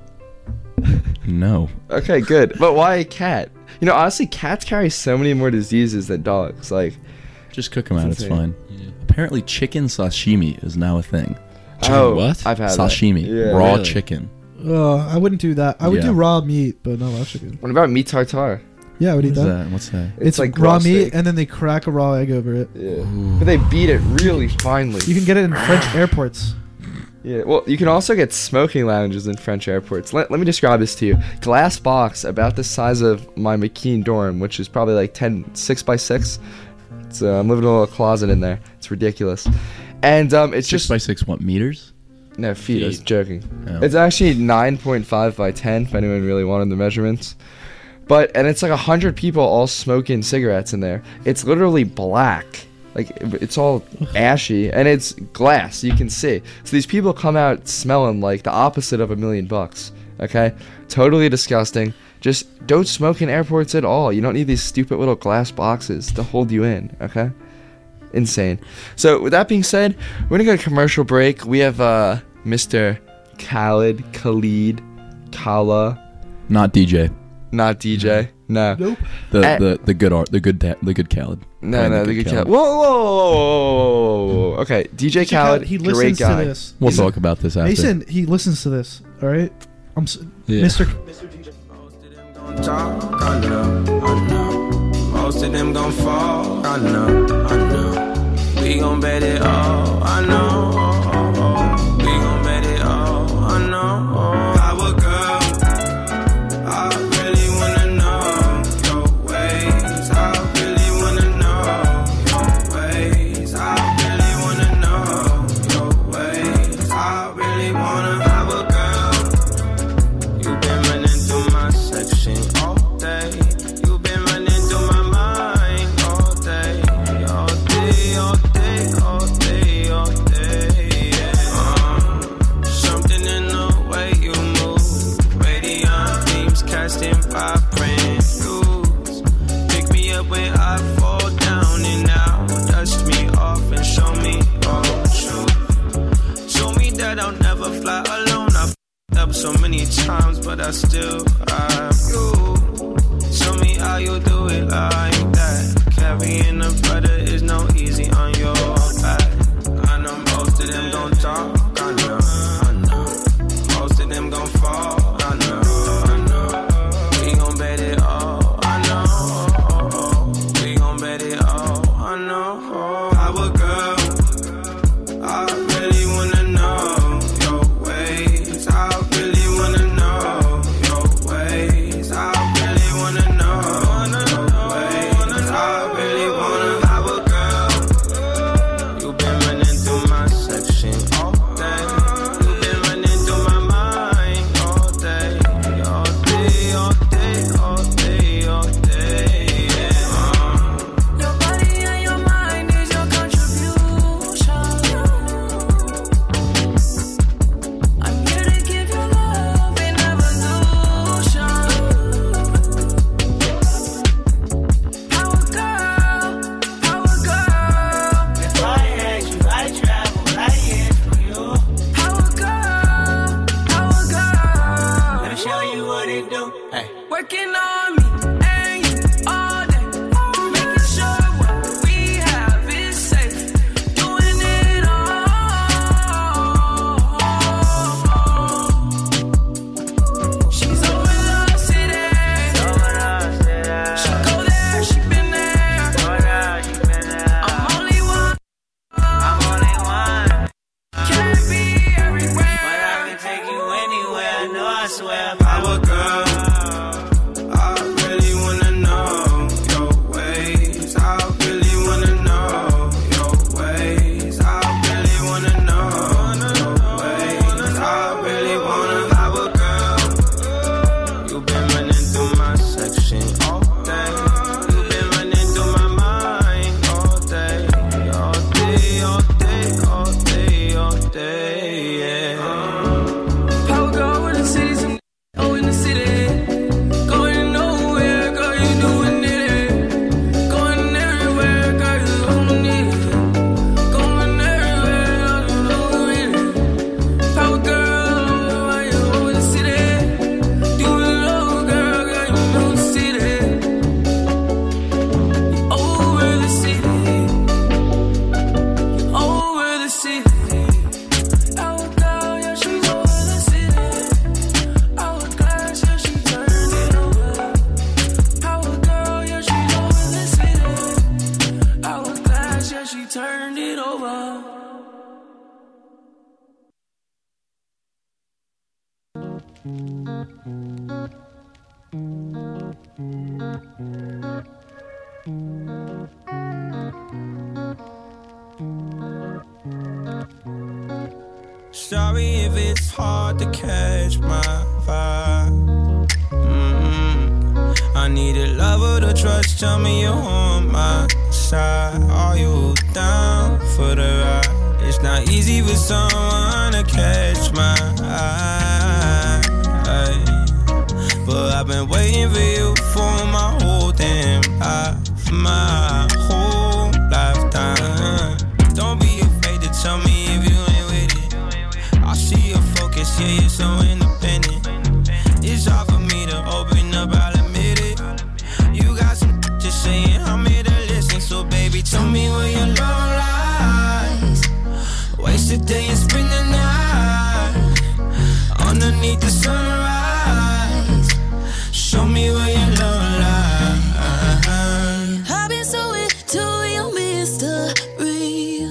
No. Okay, good. But why a cat? Honestly, cats carry so many more diseases than dogs. Just cook them out. It's insane. fine. Apparently, chicken sashimi is now a thing. Chicken what? I've had Sashimi, that. Yeah. raw Really? chicken. I wouldn't do that. I would Yeah. do raw meat, but not raw chicken. What about meat tartare? Yeah, I would eat What is that. that? What's that? It's like raw raw meat, steak. and then they crack a raw egg over it. Yeah, but they beat it really finely. You can get it in French airports. Yeah, well, you can also get smoking lounges in French airports. Let me describe this to you. Glass box about the size of my McKean dorm, which is probably 6 by 6. I'm living in a little closet in there. It's ridiculous. And it's 6 by 6 what meters? No, feet. I was Feet. joking. Oh. It's actually 9.5 by 10 if anyone really wanted the measurements. And it's like 100 people all smoking cigarettes in there. It's literally black. Like, it's all ashy, and it's glass. You can see. So these people come out smelling like the opposite of $1 million. Okay? Totally disgusting. Just don't smoke in airports at all. You don't need these stupid little glass boxes to hold you in. Okay? Insane. So with that being said, we're gonna go to commercial break. We have Mr. Khaled, Kala, Not DJ. not DJ. No. Nope. The good Khaled. No, the good Khaled. Whoa. Okay, DJ Khaled, He great listens to guy. this. We'll talk about this after. Mason, he listens to this. All right. Yeah. Mr. Most DJ. of them gon' talk, I know. Most of them gon' fall, I know. We gon' bet it all, I know. We gon' bet it all, I know. Power girl, I really wanna know your ways. I really wanna know your ways. I really wanna know your ways. I really wanna have a girl. You've been running through my section all day. You've been running through my mind all day. All day, all day, all day, all day, yeah. Something in the way you move. Radiant beams casting vibrant hues. Pick me up when I fall down and now dust me off and show me all the truth. Show me that I'll never fly alone. I up so many times, but I still have you. Show me how you do it like that. Carrying a brother is no easy on your back. I know most of them gon' talk, I know. Most of them gon' fall, I know. We gon' bet it all, I know. We gon' bet it all, I know. Power girl, I really wanna know your ways. I really wanna know your ways. I really wanna know your ways. I really wanna have a girl. You've been running through my section all day. You've been running through my mind all day. All day, all day, all day, all day, yeah. Your body and your mind is your contribution. I'm here to give you love and evolution. Power girl. If I had you, I'd travel right here for you. Power girl. Let me show you what it do. Hey. Working on me and you all day. Making sure what we have is safe. Doing it all. She's over the city. She go there, she been there. I'm only one. Can't be everywhere. But I can take you anywhere. No, I swear. Power girl, I really wanna know your ways. I really wanna know your ways. I really wanna know your ways. I really wanna have a girl. You've been running through my section all day. You've been running through my mind all day. All day, all day, all day, all day, yeah. Power girl in the cities and oh in the city. Going nowhere, girl, you doing it. Going everywhere, girl, you doing it. Going everywhere, girl, you doing it. Power girl, why you over the city? Do it all, girl, you know the city. You over the city. You over the city. Power girl, yeah, she's over the city. Hourglass, yeah, she turned it over. Power girl, yeah, she's over the city. Hourglass, yeah, she turned it over. Sorry tell me you're on my side. Are you down for the ride? It's not easy for someone to catch my eye, but I've been waiting for you for my whole damn life, my whole lifetime. Don't be afraid to tell me if you ain't with it. I see your focus, yeah, you're so independent. It's hard for me to open up, I'll admit it. You got some just saying, I'm here to listen. So baby, tell me where your love lies. Waste a day and spend the night underneath the sunrise. Show me where your love lies. I've been so into your mystery.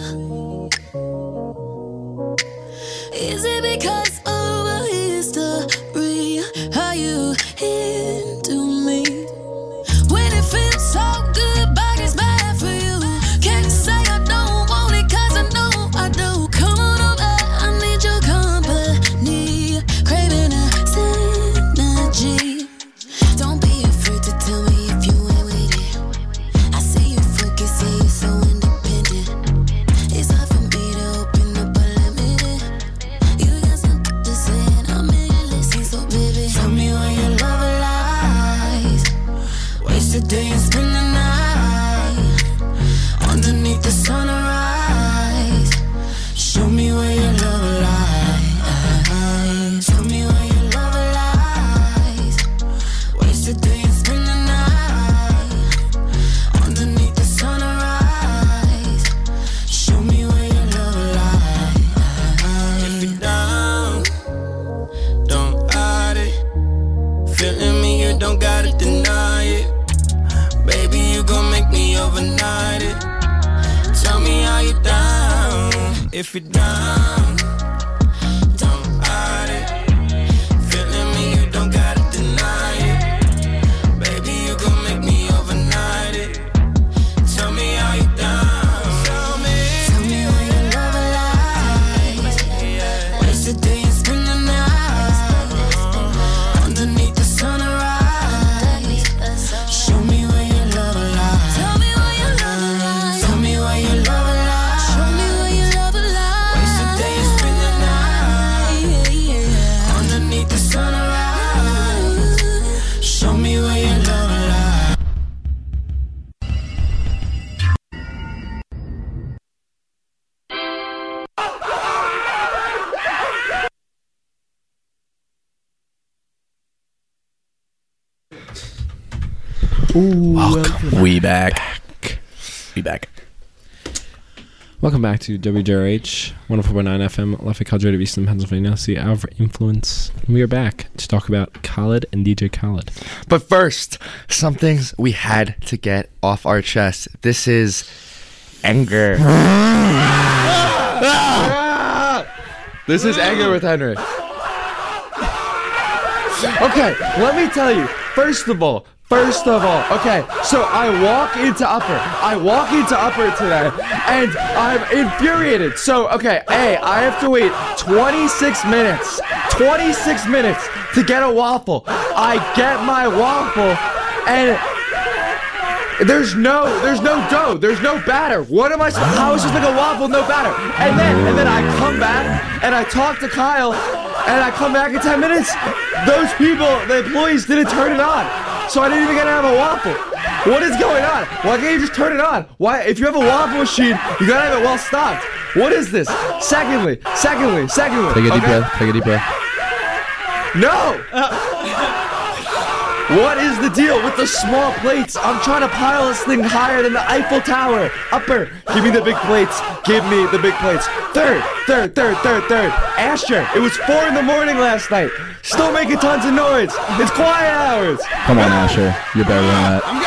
Is it because of a history? Are you into me? When it feels so good, but it's bad for you. Can't say I don't want it, cause I know I do. Come on over, I need your company. Craving a synergy. Don't be afraid to tell me if you ain't with it. I see you focus, yeah, you're so independent. It's hard for me to open up, but limit it. You got something to say and I'm in your listen. So baby, tell me where your love lies. Waste a day and spend the night underneath the sunrise. Show me where your love lies. Show me where your love lies. Waste a day and spend the night underneath the sunrise. Show me where your love lies. If you're down, don't hide it. Feeling me, you don't gotta deny it. Baby, you gon' make me overnight it. Tell me how you down. If you're down, don't hide it. Feeling me, you don't gotta deny it. Baby, you gon' make me overnight it. Tell me how you down. Tell me where your love lies. Waste a day and spend the night underneath the sunrise. Show me where your love lies. Tell me where your love lies. Tell me where your love lies. Show me where your love lies. Waste a day and spend the night underneath the sunrise. Show me where your love lies. Welcome. We back. We back. Welcome back to WJRH 104.9 FM, Lafayette College Radio of Eastern Pennsylvania. See Hour of Influence. We are back to talk about Khaled and DJ Khaled. But first, some things we had to get off our chest. This is anger. This is anger with Henry. Okay, let me tell you. First of all, okay, so I walk into Upper today, and I'm infuriated. So, okay, I have to wait 26 minutes to get a waffle. I get my waffle, and there's no dough, there's no batter. What am I supposed? How is this like a waffle, no batter? And then I come back and I talk to Kyle, and I come back in 10 minutes. Those people, the employees, didn't turn it on. So I didn't even get to have a waffle. What is going on? Why can't you just turn it on? Why? If you have a waffle machine, you gotta have it well stocked. What is this? Secondly. Take a deep breath. Take a deep breath. No! What is the deal with the small plates? I'm trying to pile this thing higher than the Eiffel Tower. Upper, give me the big plates. Give me the big plates. Third. Asher, it was 4 in the morning last night. Still making tons of noise. It's quiet hours. Come on, Asher. You're better than that. I'm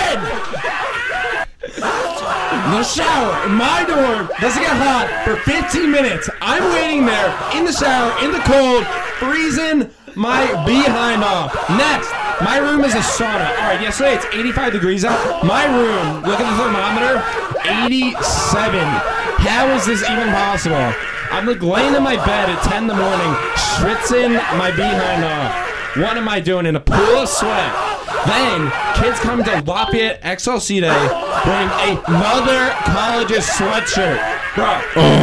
going in! The shower in my dorm doesn't get hot for 15 minutes. I'm waiting there in the shower, in the cold, freezing my behind off. Next, my room is a sauna. All right, yesterday it's 85 degrees out. My room, look at the thermometer, 87. How is this even possible? I'm like laying in my bed at 10 in the morning, schwitzing my behind off. What am I doing in a pool of sweat? Then kids come to Lafayette XLC Day wearing another college's sweatshirt. Bro.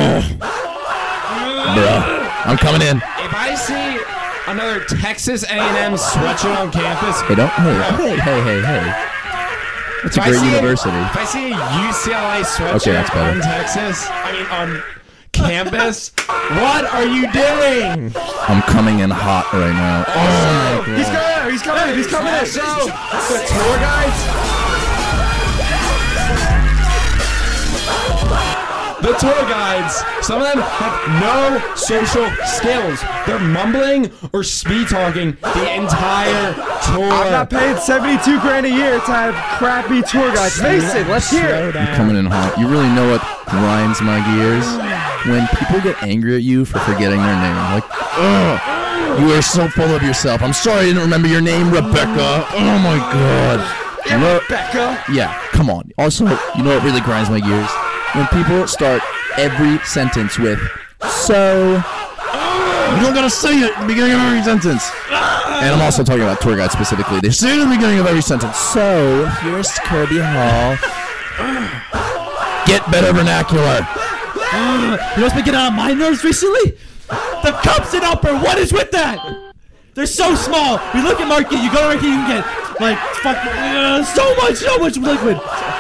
Bro, I'm coming in. If I see another Texas A&M sweatshirt on campus, Hey, don't. Hey. It's a great university. If I see a UCLA sweatshirt Okay, that's better. on Texas, on campus, what are you doing? I'm coming in hot right now. Oh, my He's God. He's coming in. So, the tour guides. The tour guides, some of them have no social skills. They're mumbling or speed talking the entire tour. I'm not paying $72 grand a year to have crappy tour guides. Mason, let's hear it. You're coming in hot. You really know what grinds my gears? When people get angry at you for forgetting their name. Like, ugh, you are so full of yourself. I'm sorry I didn't remember your name, Rebecca. Oh my God. Rebecca? Yeah, come on. Also, you know what really grinds my gears? When people start every sentence with, so. You don't gotta say it at the beginning of every sentence. And I'm also talking about tour guides specifically. They say it at the beginning of every sentence. So, here's Kirby Hall. Get better vernacular. You know what's been getting on my nerves recently? The cups in upper. What is with that? They're so small. We look at market. You go to market, you can get like so much liquid.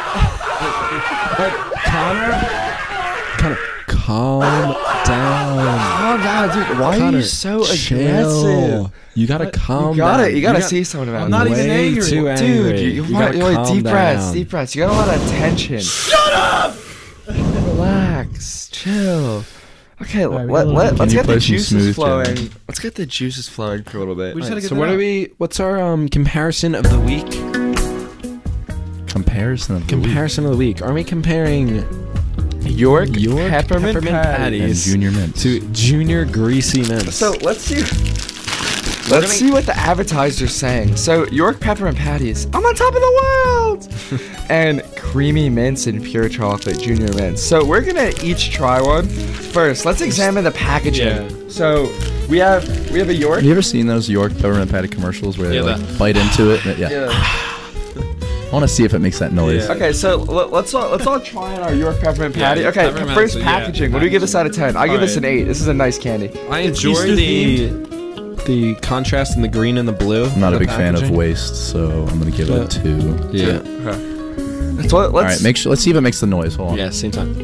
Connor, calm down. Calm down, dude. Why are you so aggressive? You gotta calm down. You gotta see someone about it. I'm not even angry. Too angry. Dude, you gotta calm deep breaths, down. deep breaths. You got a lot of tension. Shut up! Relax, chill. Okay, Right, let's you get play the some juices smooth flowing. jazz? Let's get the juices flowing for a little bit. We just gotta get So that out. what's our comparison of the week? Comparison of the week. Comparison of the week. Are we comparing York peppermint And patties Junior Mints. to Junior Greasy Mints? So let's see what the advertiser's saying. So York peppermint patties, I'm on top of the world, and creamy mints and pure chocolate Junior Mints. So we're gonna each try one. First, let's examine the packaging. Yeah. So we have a York. Have you ever seen those York peppermint patty commercials where they like bite into it? Yeah. I want to see if it makes that noise. Okay, so let's all try on our York peppermint patty. Yeah, Okay, peppermint, first so yeah, packaging. What do we give this out of 10? I give this an 8. This is a nice candy. I enjoy the contrast in the green and the blue. I'm not a the big fan of packaging. waste, so I'm gonna give it a 2. Yeah. Let's All right, let's see if it makes the noise. Hold on. Yeah, same time.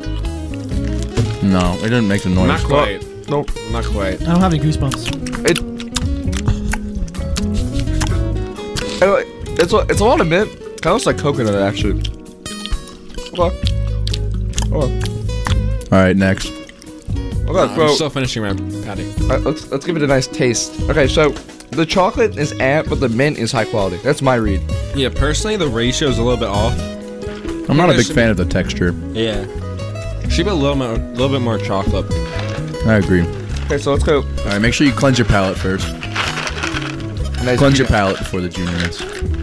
No, it didn't make the noise. Not quite. Nope. Not quite. I don't have any goosebumps. It's a lot of mint. Kind of looks like coconut, actually. Okay. All right, next. Okay, I'm so still finishing my patty. let's give it a nice taste. Okay, so the chocolate is but the mint is high quality. That's my read. Yeah, personally, the ratio is a little bit off. I'm not a big should fan of the texture. Yeah. Should be a little bit more chocolate. I agree. Okay, so let's go. All right, make sure you cleanse your palate first. Nice Cleanse your palate before the Junior Mints.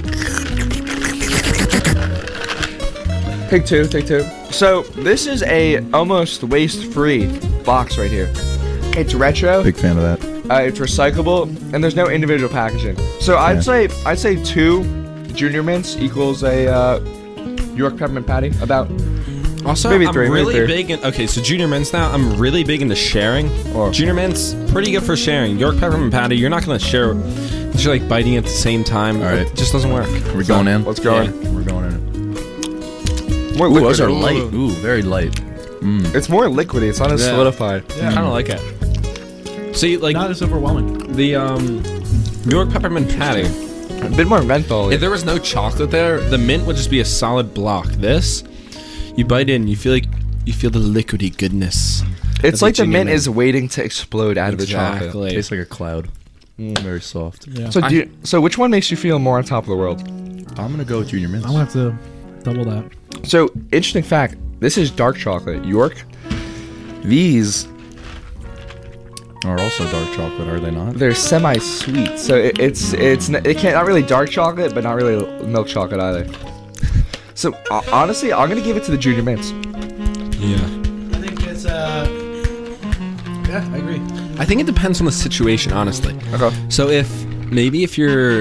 Take two. So this is a almost waste-free box right here. It's retro. Big fan of that. It's recyclable, and there's no individual packaging. So I'd say 2 Junior Mints equals a York peppermint patty. About Also, maybe I'm 3. really maybe 3. big in... Okay, so Junior Mints now, I'm really big into sharing. Junior Mints, pretty good for sharing. York Peppermint Patty, you're not going to share... Unless you're, like, biting at the same time. All right. It just doesn't work. We're going in? Let's go Yeah. in. We're going in. More Ooh, liquid. those are light. Ooh, very light. It's more liquidy. It's not as Yeah. solidified. Yeah, I kind of like it. See, like... Not as overwhelming. The, York Peppermint Patty... A bit more menthol. If there was no chocolate there, the mint would just be a solid block. This, you bite in, you feel the liquidy goodness. It's like the mint is waiting to explode out of the chocolate. Exactly. Tastes like a cloud. Very soft. Yeah. So which one makes you feel more on top of the world? I'm gonna go with Junior Mints. I'm gonna have to double that. So interesting fact. This is dark chocolate. York. These are also dark chocolate, are they not? they're semi-sweet. So it can't not really dark chocolate, but not really milk chocolate either. So honestly, I'm gonna give it to the Junior Mints. Yeah. I think it's yeah, I agree. I think it depends on the situation, honestly. Okay. So if you're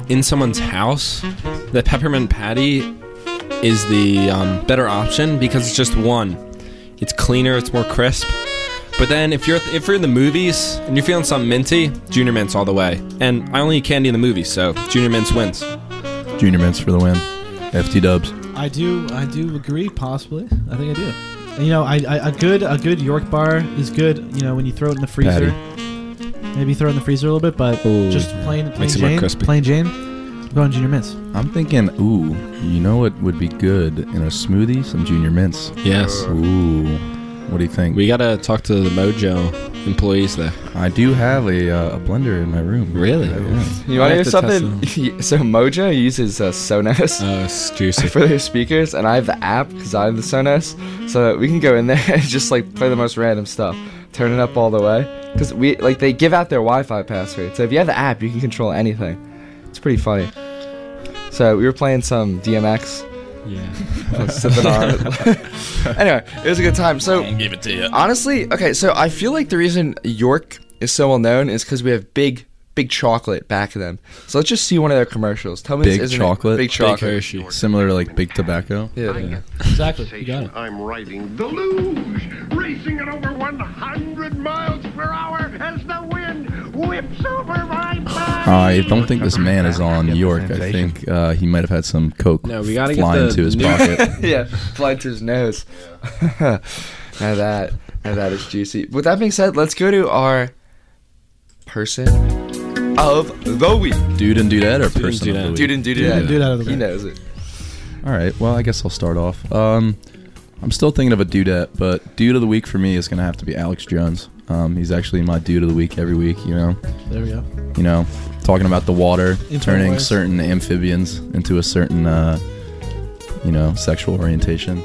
in someone's house, the peppermint patty is the better option because it's just one. It's cleaner, it's more crisp. But then if you're in the movies and you're feeling something minty, Junior Mints all the way. And I only eat candy in the movies, so Junior Mints wins. Junior Mints for the win. FT dubs. I do agree. Possibly, I think I do. And, you know, a good York bar is good. You know, when you throw it in the freezer, maybe throw it in the freezer a little bit, but just plain Makes it more Jane, crispy. plain Jane. I'm going Junior Mints. I'm thinking, ooh, you know what would be good in a smoothie? Some Junior Mints. Yes. Ooh. What do you think? We gotta talk to the Mojo employees there. I do have a blender in my room. Really? Yeah. You want to hear something? So Mojo uses Sonos it's juicy. for their speakers, and I have the app because I have the Sonos, so we can go in there and just like play the most random stuff, turn it up all the way. Because they give out their Wi-Fi password, so if you have the app, you can control anything. It's pretty funny. So we were playing some DMX. Yeah. Sipping on it. Anyway, it was a good time. So give it to you. honestly, okay, so I feel like the reason York is so well known is because we have big chocolate back of them. So let's just see one of their commercials. Tell me Big this isn't chocolate? Big chocolate. Hershey. Similar to like Big Tobacco. Yeah. Exactly. You got it. I'm riding the luge, racing at over 100 miles per hour as the wind whips over my body. I don't think this man is on York. I think he might have had some coke No, we gotta fly get into his new- pocket. Yeah, fly to his nose. Now that is juicy. With that being said, let's go to our person of the week. Dude and dudette or Dude and person of the dudette. week? Dude and dudette. Dude and dudette of the He week. knows it. All right. Well, I guess I'll start off. I'm still thinking of a dudette, but dude of the week for me is gonna have to be Alex Jones. He's actually my dude of the week every week. You know. There we go. You know, talking about the water turning Infowars. certain amphibians into a certain, sexual orientation.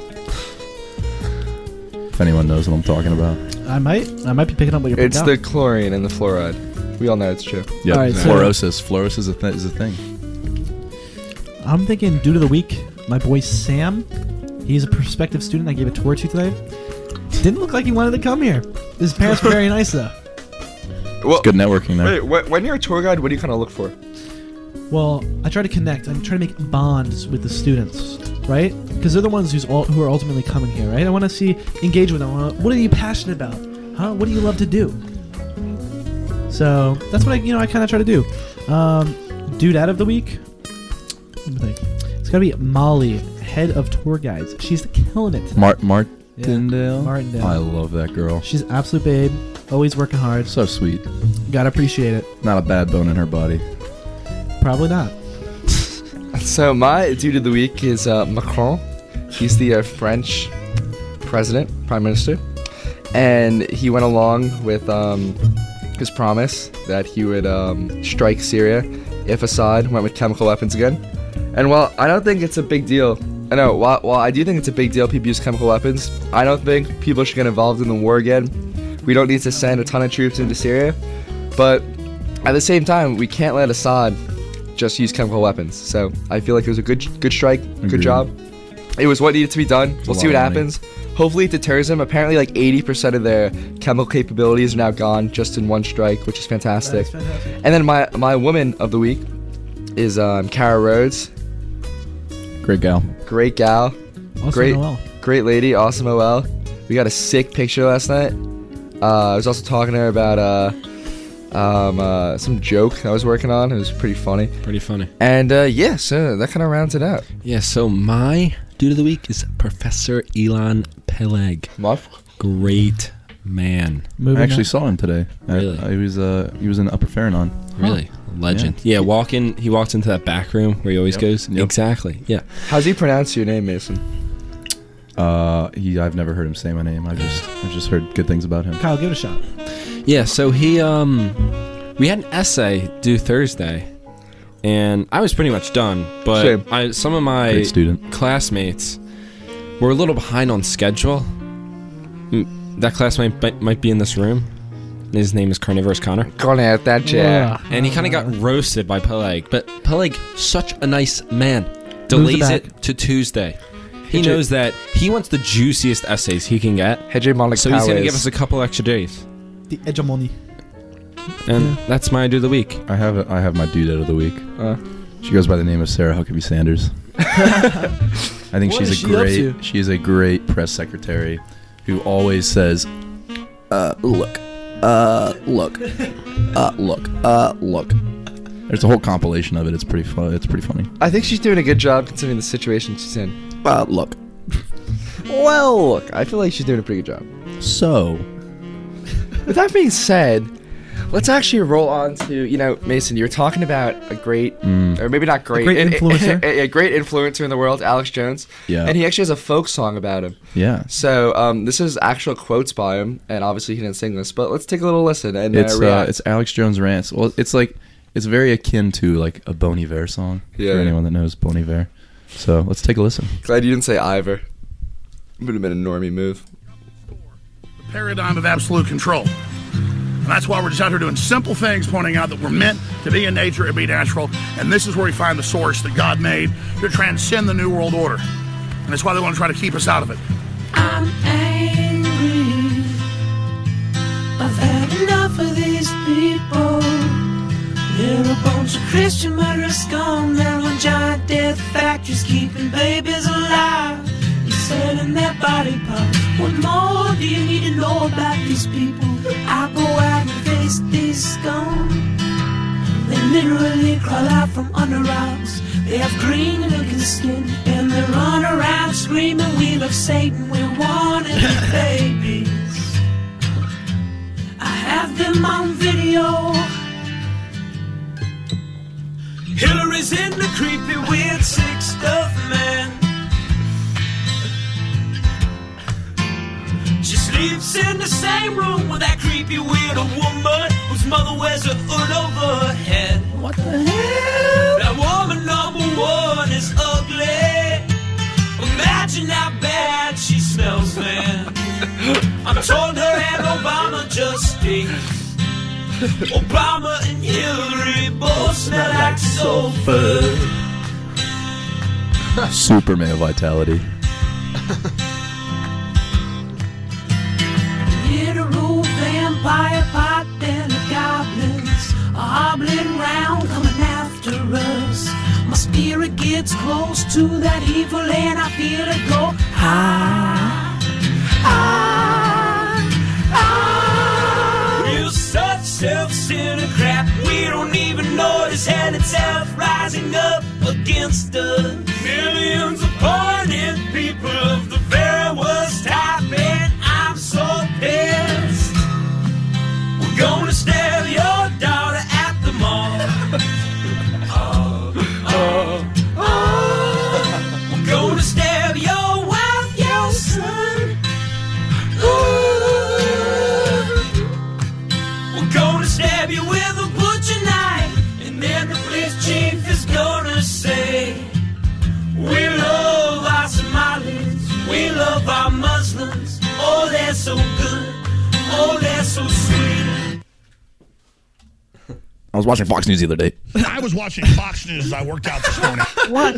If anyone knows what I'm talking about. I might be picking up what you're putting It's down. the chlorine and the fluoride. We all know it's true. Yeah, All right, so- fluorosis. Fluorosis is a thing. I'm thinking dude of the week, my boy Sam. He's a prospective student I gave a tour to today. Didn't look like he wanted to come here. His parents were very nice though. Well, Good networking there. wait, when you're a tour guide, what do you kind of look for? Well, I try to connect. I try to make bonds with the students, right? Because they're the ones who are ultimately coming here, right? I want to engage with them. What are you passionate about? Huh? What do you love to do? So that's what I kind of try to do. Dude out of the week. Let me think. It's gotta be Molly, head of tour guides. She's killing it. Martindale? Martindale. I love that girl. She's an absolute babe. Always working hard. So sweet. Gotta appreciate it. Not a bad bone in her body. Probably not. So my dude of the week is Macron. He's the French president, prime minister, and he went along with his promise that he would strike Syria if Assad went with chemical weapons again. And while I don't think it's a big deal, while I do think it's a big deal people use chemical weapons, I don't think people should get involved in the war again. We don't need to send a ton of troops into Syria, but at the same time, we can't let Assad just use chemical weapons. So I feel like it was a good strike, good Agreed. job. It was what needed to be done. We'll see what happens. Hopefully it deters them. Apparently like 80% of their chemical capabilities are now gone just in one strike, which is fantastic. That's fantastic. And then my woman of the week is Kara Rhodes. Great gal. Great gal. Awesome great Noel. great lady, awesome OL. We got a sick picture last night. I was also talking to her about some joke I was working on. It was pretty funny. Pretty funny. And yeah, so that kind of rounds it out. Yeah, so my dude of the week is Professor Ilan Peleg. Great man. I actually saw him today. Really? He was in Upper Farrakhan. Really? Legend. Yeah, he walks into that back room where he always goes. Yep. Exactly. Yeah. How's he pronounce your name, Mason? I've never heard him say my name. I just heard good things about him. Kyle, give it a shot. Yeah, so we had an essay due Thursday, and I was pretty much done, but Same. some of my Great student. classmates were a little behind on schedule. That classmate might be in this room. His name is Carnivorous Connor. Gonna have that chair. And he kind of got roasted by Peleg. But Peleg, such a nice man, delays it to Tuesday. He knows that he wants the juiciest essays he can get. Hegemonic So he's going to powers. give us a couple extra days. The hegemony. And that's my dude of the week. I have my dude out of the week. She goes by the name of Sarah Huckabee Sanders. I think What she's is she up to? she's a great press secretary who always says, look. There's a whole compilation of it. It's pretty fun. It's pretty funny. I think she's doing a good job considering the situation she's in. Look. Well, look, I feel like she's doing a pretty good job. So, with that being said, let's actually roll on to, Mason, you were talking about a great, or maybe not great, great influencer. a great influencer in the world, Alex Jones. Yeah. And he actually has a folk song about him. Yeah. So this is actual quotes by him, and obviously he didn't sing this, but let's take a little listen and it's react. it's Alex Jones rants. Well, it's very akin to like a Bon Iver song. Yeah. For anyone that knows Bon Iver. So let's take a listen. Glad you didn't say Ivor. Would have been a normie move. Paradigm of absolute control. And that's why we're just out here doing simple things, pointing out that we're meant to be in nature and be natural. And this is where we find the source that God made to transcend the New World Order. And that's why they want to try to keep us out of it. I'm angry. I've had enough of these people. They're a bunch of Christian murderers scum. They're on giant death factories keeping babies alive. You're selling their body parts. What more do you need to know about these people? I go out and face these scum. They literally crawl out from under rocks. They have green looking skin and they run around screaming, we love Satan, we want to be babies. I have them on video. Hillary's in the creepy weird sick stuff, man. She sleeps in the same room with that creepy weird woman whose mother wears a hood over her head. What the hell? That woman number one is ugly. Imagine how bad she smells, man. I'm told her and Obama just stink. Obama and Hillary both smell like sulfur. Super male vitality. Literal vampire pot and the goblins are hobbling round coming after us. My spirit gets close to that evil and I feel it go high, high, high. We're such self-centered crap, we don't even notice hell itself rising up against us. Millions of pointed people of the very worst type, and I'm so pissed. We're gonna stab your daughter at the mall. We're gonna stab your wife, your son. We're gonna stab you with a butcher knife, and then the police chief is gonna say, we love our Somalis, we love our Muslims. Oh, they're so good, oh, they're so sweet. I was watching Fox News the other day. I was watching Fox News as I worked out this morning.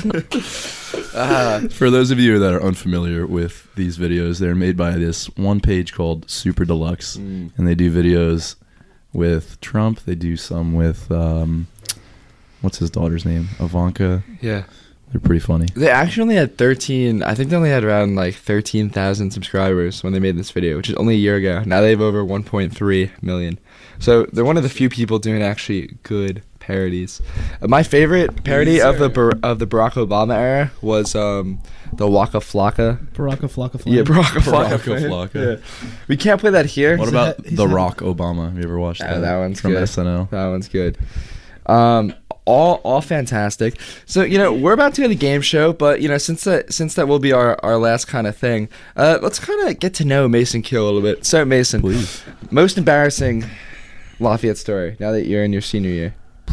For those of you that are unfamiliar with these videos, they're made by this one page called Super Deluxe, and they do videos with Trump. They do some with what's his daughter's name? Ivanka. Yeah. They're pretty funny. They actually only had 13, I think they only had around like 13,000 subscribers when they made this video, which is only a year ago. Now they have over 1.3 million. So they're one of the few people doing actually good parodies. My favorite parody of the Barack Obama era was the Waka Flocka. Baraka Flocka. Yeah, Baraka Baraka Flocka. Flocka. Yeah. We can't play that here. What about The Rock Obama? Have you ever watched that? That one's from good. SNL. That one's good. All fantastic. So we're about to go to the game show, but since that will be our last kind of thing, let's kind of get to know Mason Kill a little bit. So Mason, please, most embarrassing Lafayette story now that you're in your senior year.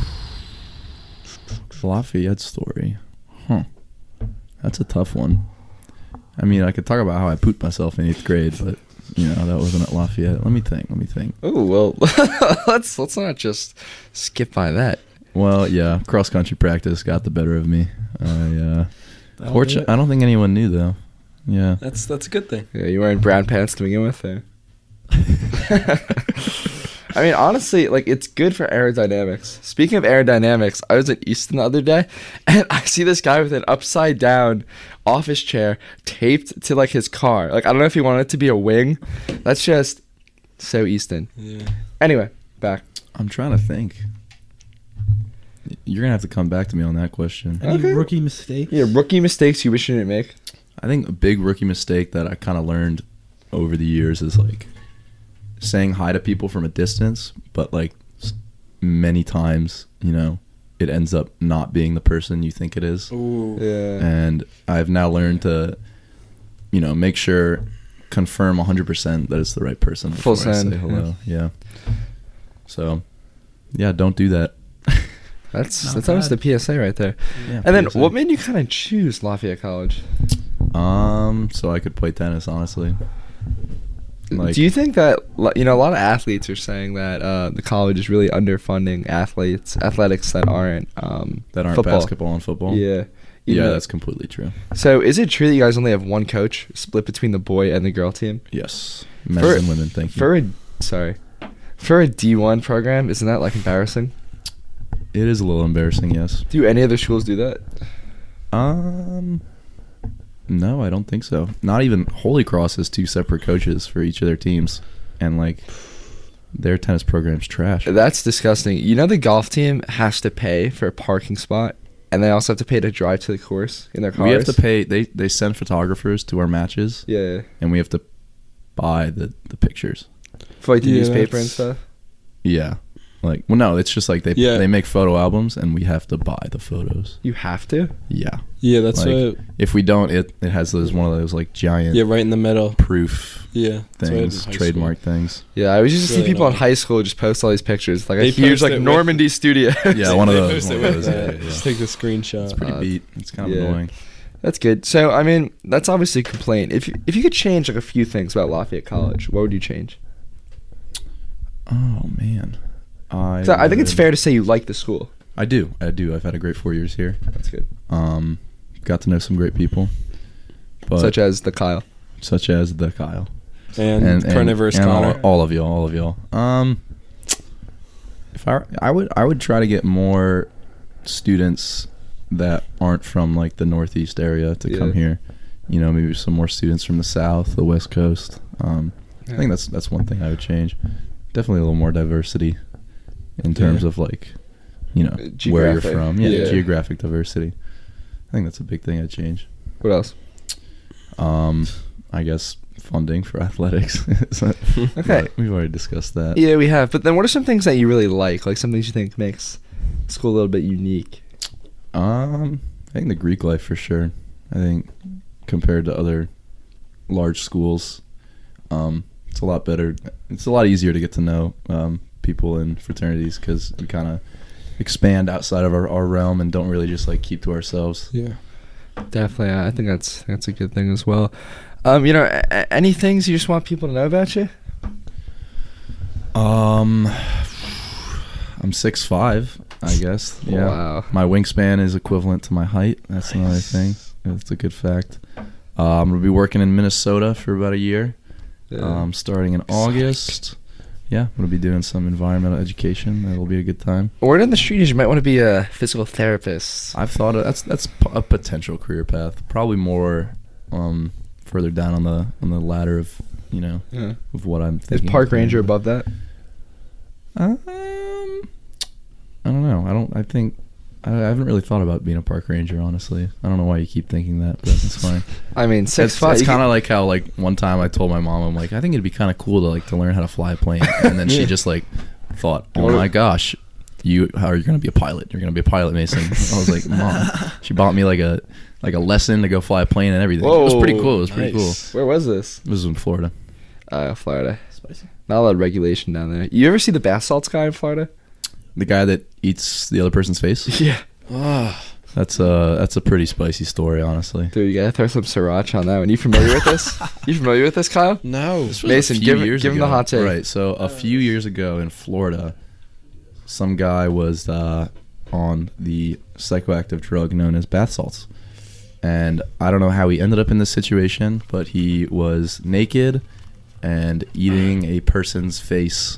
Lafayette story, that's a tough one. I mean, I could talk about how I pooped myself in 8th grade, but that wasn't at Lafayette. Let me think. Oh well, let's not just skip by that. Well, yeah, cross country practice got the better of me. I don't think anyone knew though. Yeah, that's a good thing. Yeah, you wearing brown pants to begin with, there. I mean, honestly, like, it's good for aerodynamics. Speaking of aerodynamics, I was at Easton the other day, and I see this guy with an upside down office chair taped to, like, his car. Like, I don't know if he wanted it to be a wing. That's just so Easton. Yeah. Anyway, back. I'm trying to think. You're gonna have to come back to me on that question. Any rookie mistakes? Yeah, rookie mistakes you wish you didn't make. I think a big rookie mistake that I kind of learned over the years is like saying hi to people from a distance, but like many times, you know, it ends up not being the person you think it is. Ooh. Yeah. And I've now learned to, you know, make sure, confirm 100% that it's the right person before Full I send. say hello. Yeah. So, yeah, don't do that. That's almost the PSA right there. Yeah, and then, PSA. what made you kind of choose Lafayette College? So I could play tennis, honestly. Like, Do you think that, you know, a lot of athletes are saying that the college is really underfunding athletics that aren't football. basketball and football? Yeah. Yeah, that's completely true. So is it true that you guys only have one coach split between the boy and the girl team? Yes. Men and women, thank you. For a D1 program, isn't that like embarrassing? It is a little embarrassing, yes. Do any other schools do that? No, I don't think so. Not even Holy Cross has 2 separate coaches for each of their teams, and like their tennis program's trash. That's disgusting. You know, the golf team has to pay for a parking spot, and they also have to pay to drive to the course in their cars. We have to pay. They send photographers to our matches. Yeah. And we have to buy the pictures for like the newspaper and stuff. Yeah. Like, well, no, it's just like they make photo albums, and we have to buy the photos. You have to? Yeah. Yeah, that's like, if we don't, it has one of those like giant right in the middle proof things, trademark things. Yeah, I was used to see people in high school just post all these pictures, like They a huge post like it Normandy studio. Yeah, one of those. Yeah. Just take the screenshot. It's pretty beat. It's kind of annoying. That's good. So I mean, that's obviously a complaint. If you could change like a few things about Lafayette College, what would you change? Oh man. I think it's fair to say you like the school. I do. I've had a great 4 years here. That's good. Got to know some great people, but such as the Kyle, and Carnivorous Connor. All of y'all. If I would try to get more students that aren't from like the Northeast area to come here. You know, maybe some more students from the South, the West Coast. I think that's one thing I would change. Definitely a little more diversity in terms of like, you know, where you're from. Yeah, geographic diversity. I think that's a big thing I'd change. What else? I guess funding for athletics. Okay. We've already discussed that. Yeah, we have. But then what are some things that you really like some things you think makes school a little bit unique? I think the Greek life for sure. I think compared to other large schools, it's a lot better. It's a lot easier to get to know people in fraternities because we kind of expand outside of our realm and don't really just like keep to ourselves. Yeah, definitely. I think that's a good thing as well. You know, any things you just want people to know about you? I'm 6'5", I guess. Yeah. Wow. My wingspan is equivalent to my height. That's another thing. That's a good fact. I'm gonna be working in Minnesota for about a year. Starting in August. Yeah, I'm gonna be doing some environmental education. That'll be a good time. Word on the street is you might want to be a physical therapist. I've thought of that's a potential career path. Probably more further down on the ladder of of what I'm thinking. Is park ranger above that? I don't know. I haven't really thought about being a park ranger, honestly. I don't know why you keep thinking that, but that's fine. I mean, 6'5". It's kind of like how like one time I told my mom, I'm like, I think it'd be kind of cool to learn how to fly a plane, and then she just like thought, oh my gosh, how are you going to be a pilot? You're going to be a pilot, Mason. I was like, Mom. She bought me like a lesson to go fly a plane and everything. Whoa, it was pretty cool. It was pretty cool. Where was this? It was in Florida. Florida. Spicy. Not a lot of regulation down there. You ever see the bath salts guy in Florida? The guy that eats the other person's face? Yeah. That's a pretty spicy story, honestly. Dude, you gotta throw some sriracha on that one. You familiar with this? You familiar with this, Kyle? No. Mason, give him the hot take. Right. So a few years ago in Florida, some guy was on the psychoactive drug known as bath salts, and I don't know how he ended up in this situation, but he was naked and eating a person's face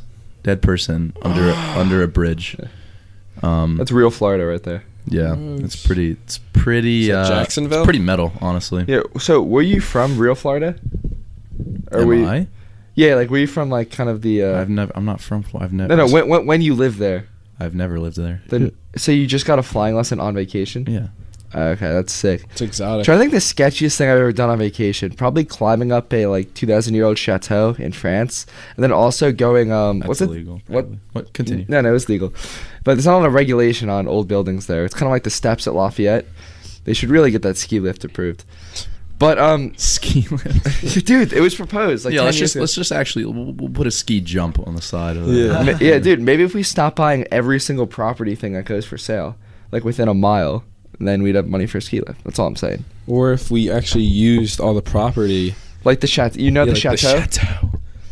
dead person under a bridge. That's real Florida right there. Yeah, it's pretty. It's pretty. Is that Jacksonville? It's pretty metal, honestly. Yeah. So, were you from real Florida? Am I? Yeah, like were you from like kind of the? I'm not from. I've never. No. When you lived there. I've never lived there. Then, so you just got a flying lesson on vacation? Yeah. Okay, that's sick. It's exotic. Trying to think the sketchiest thing I've ever done on vacation. Probably climbing up a like 2,000-year-old chateau in France, and then also going. That's what's illegal. What? What? Continue. No, it's legal, but there's not a regulation on old buildings there. It's kind of like the steps at Lafayette. They should really get that ski lift approved. But ski lift, dude, it was proposed. Like yeah, 10 years ago. let's just actually we'll put a ski jump on the side of it. Yeah, dude. Maybe if we stop buying every single property thing that goes for sale, like within a mile, then we'd have money for a ski lift. That's all I'm saying. Or if we actually used all the property, like the chateau. You know the like chateau. The chateau.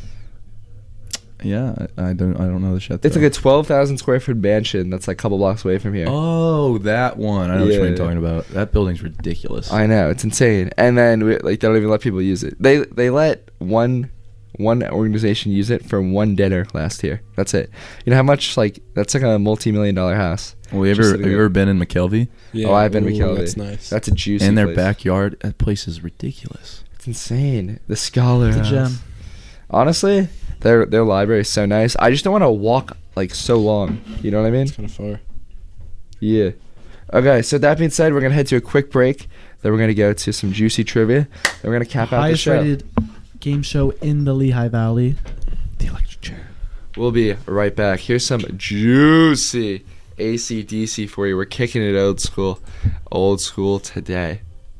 Yeah, I don't know the chateau. It's like a 12,000 square foot mansion that's like a couple blocks away from here. Oh, that one. I know what you're talking about. That building's ridiculous. I know, it's insane. And then they don't even let people use it. They let one organization use it for one dinner last year. That's it. You know how much that's like a multi-million-dollar house. Well, have you ever been in McKelvey? Yeah. Oh, I've been in McKelvey. That's nice. That's a juicy In their place. backyard, that place is ridiculous. It's insane. The Scholar It's a House. gem. Honestly, their library is so nice. I just don't want to walk like so long. You know what I mean? It's kind of far. Yeah. Okay, so that being said, we're going to head to a quick break. Then we're going to go to some juicy trivia. Then we're going to cap out the Highest show. rated game show in the Lehigh Valley. The Electric Chair. We'll be right back. Here's some juicy AC/DC for you. We're kicking it old school today.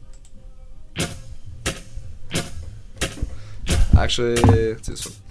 Actually, let's do this one.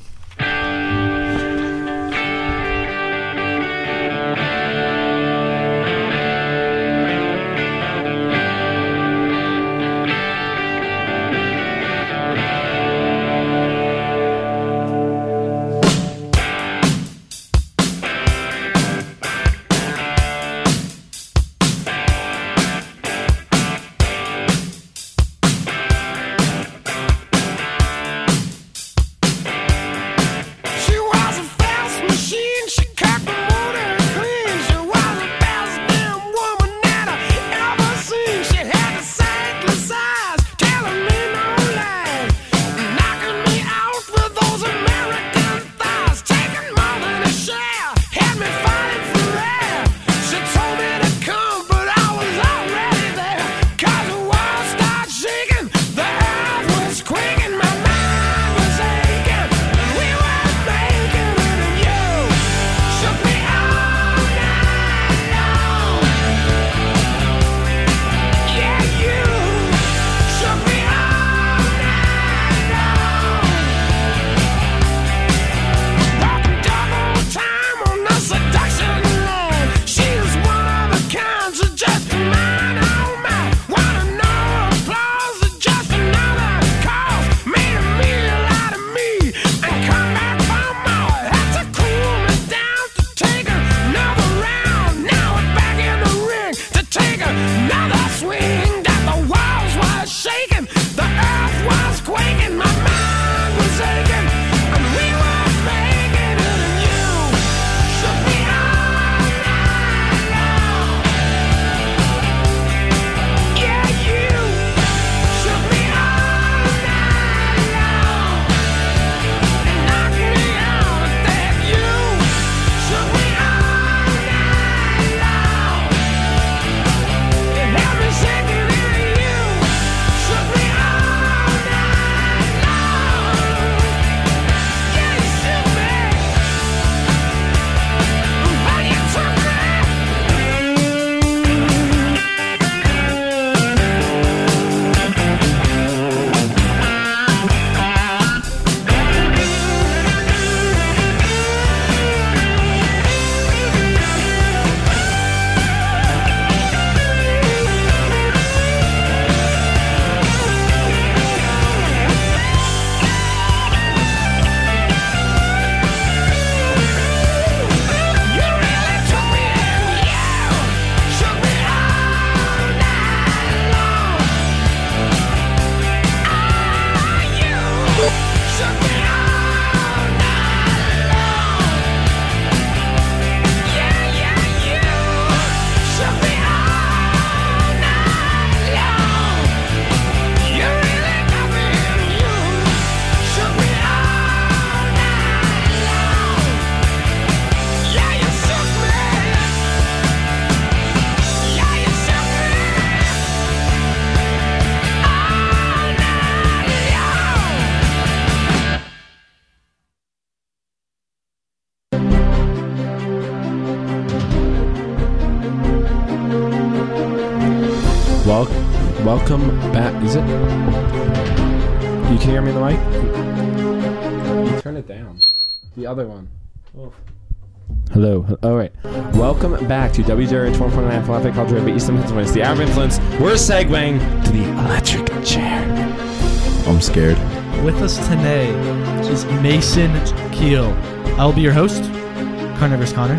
Welcome back. Is it? You can hear me in the mic? You turn it down. The other one. Oh. Hello. All right. Welcome back to WJRH 149 Lafayette College Radio, Eastern Pennsylvania. It's the Hour of Influence. We're segueing to the electric chair. I'm scared. With us today is Mason Keel. I'll be your host, Carnivorous Connor.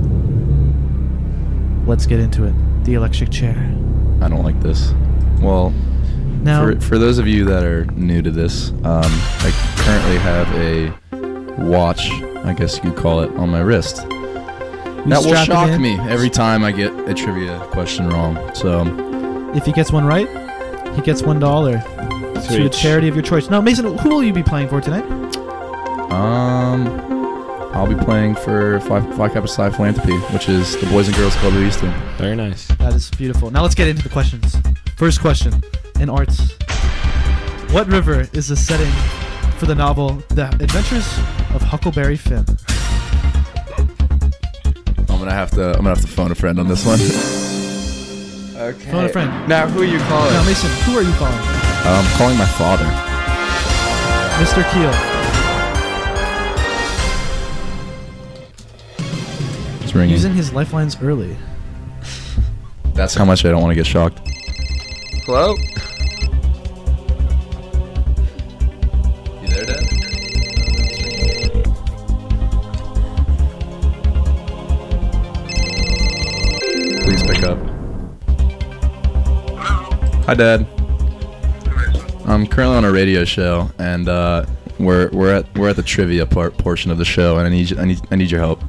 Let's get into it. The electric chair. I don't like this. Well, now for those of you that are new to this, I currently have a watch, I guess you could call it, on my wrist. That will shock me every time I get a trivia question wrong. So, if he gets one right, he gets $1 to a charity of your choice. Now, Mason, who will you be playing for tonight? I'll be playing for Phi Kappa Psi Philanthropy, which is the Boys and Girls Club of Easton. Very nice. That is beautiful. Now let's get into the questions. First question, in arts. What river is the setting for the novel The Adventures of Huckleberry Finn? I'm gonna have to phone a friend on this one. Okay. Phone a friend. Now, who are you calling? Now, Mason, who are you calling? I'm calling my father. Mr. Keel. It's ringing. Using his lifelines early. That's how much I don't want to get shocked. Hello? You there, Dad? Please pick up. Hi, Dad. I'm currently on a radio show, and we're at the trivia portion of the show, and I need your help.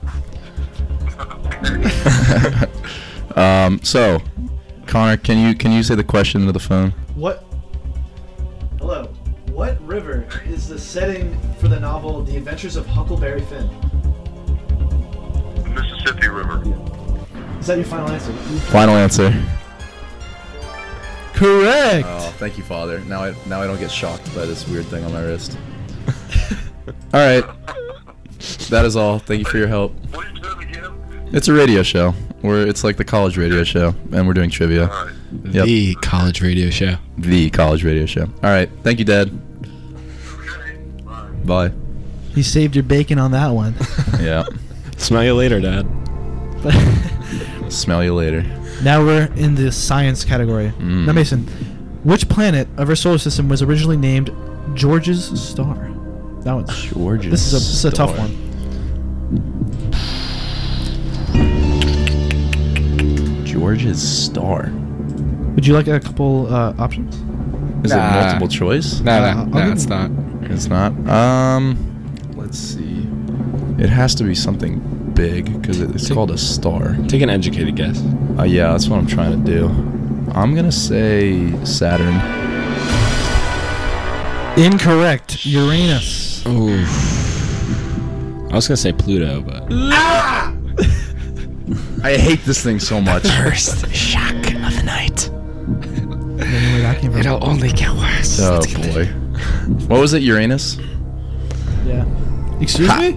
So, Connor, can you say the question into the phone? Hello. What river is the setting for the novel The Adventures of Huckleberry Finn? The Mississippi River. Is that your final answer? Final answer. Correct. Oh, thank you, Father. Now I don't get shocked by this weird thing on my wrist. All right. That is all. Thank you for your help. What are you doing again? It's a radio show. It's like the college radio show, and we're doing trivia. All right. Yep. The college radio show. The college radio show. All right. Thank you, Dad. Okay. Bye. Bye. You saved your bacon on that one. Yeah. Smell you later, Dad. Smell you later. Now we're in the science category. Now, Mason, which planet of our solar system was originally named George's Star? That one's George's. This is a tough one. George's Star. Would you like a couple options? Is it multiple choice? No, it's not. It's not. Let's see. It has to be something big because it's called a star. Take an educated guess. Yeah, that's what I'm trying to do. I'm gonna say Saturn. Incorrect. Uranus. Ooh. I was gonna say Pluto, but I hate this thing so much. first shock of the night. Where that came from. It'll only get worse. Oh boy. What was it? Uranus? Yeah. Excuse me?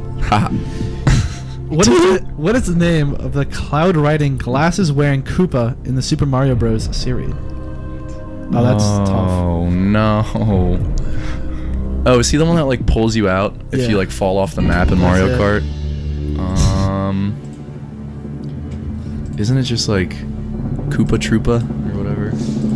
What is the name of the cloud-riding, glasses-wearing Koopa in the Super Mario Bros. Series? Oh, that's tough. Oh no. Oh, is he the one that like pulls you out if you like fall off the map in Mario Kart? Isn't it just like Koopa Troopa or whatever?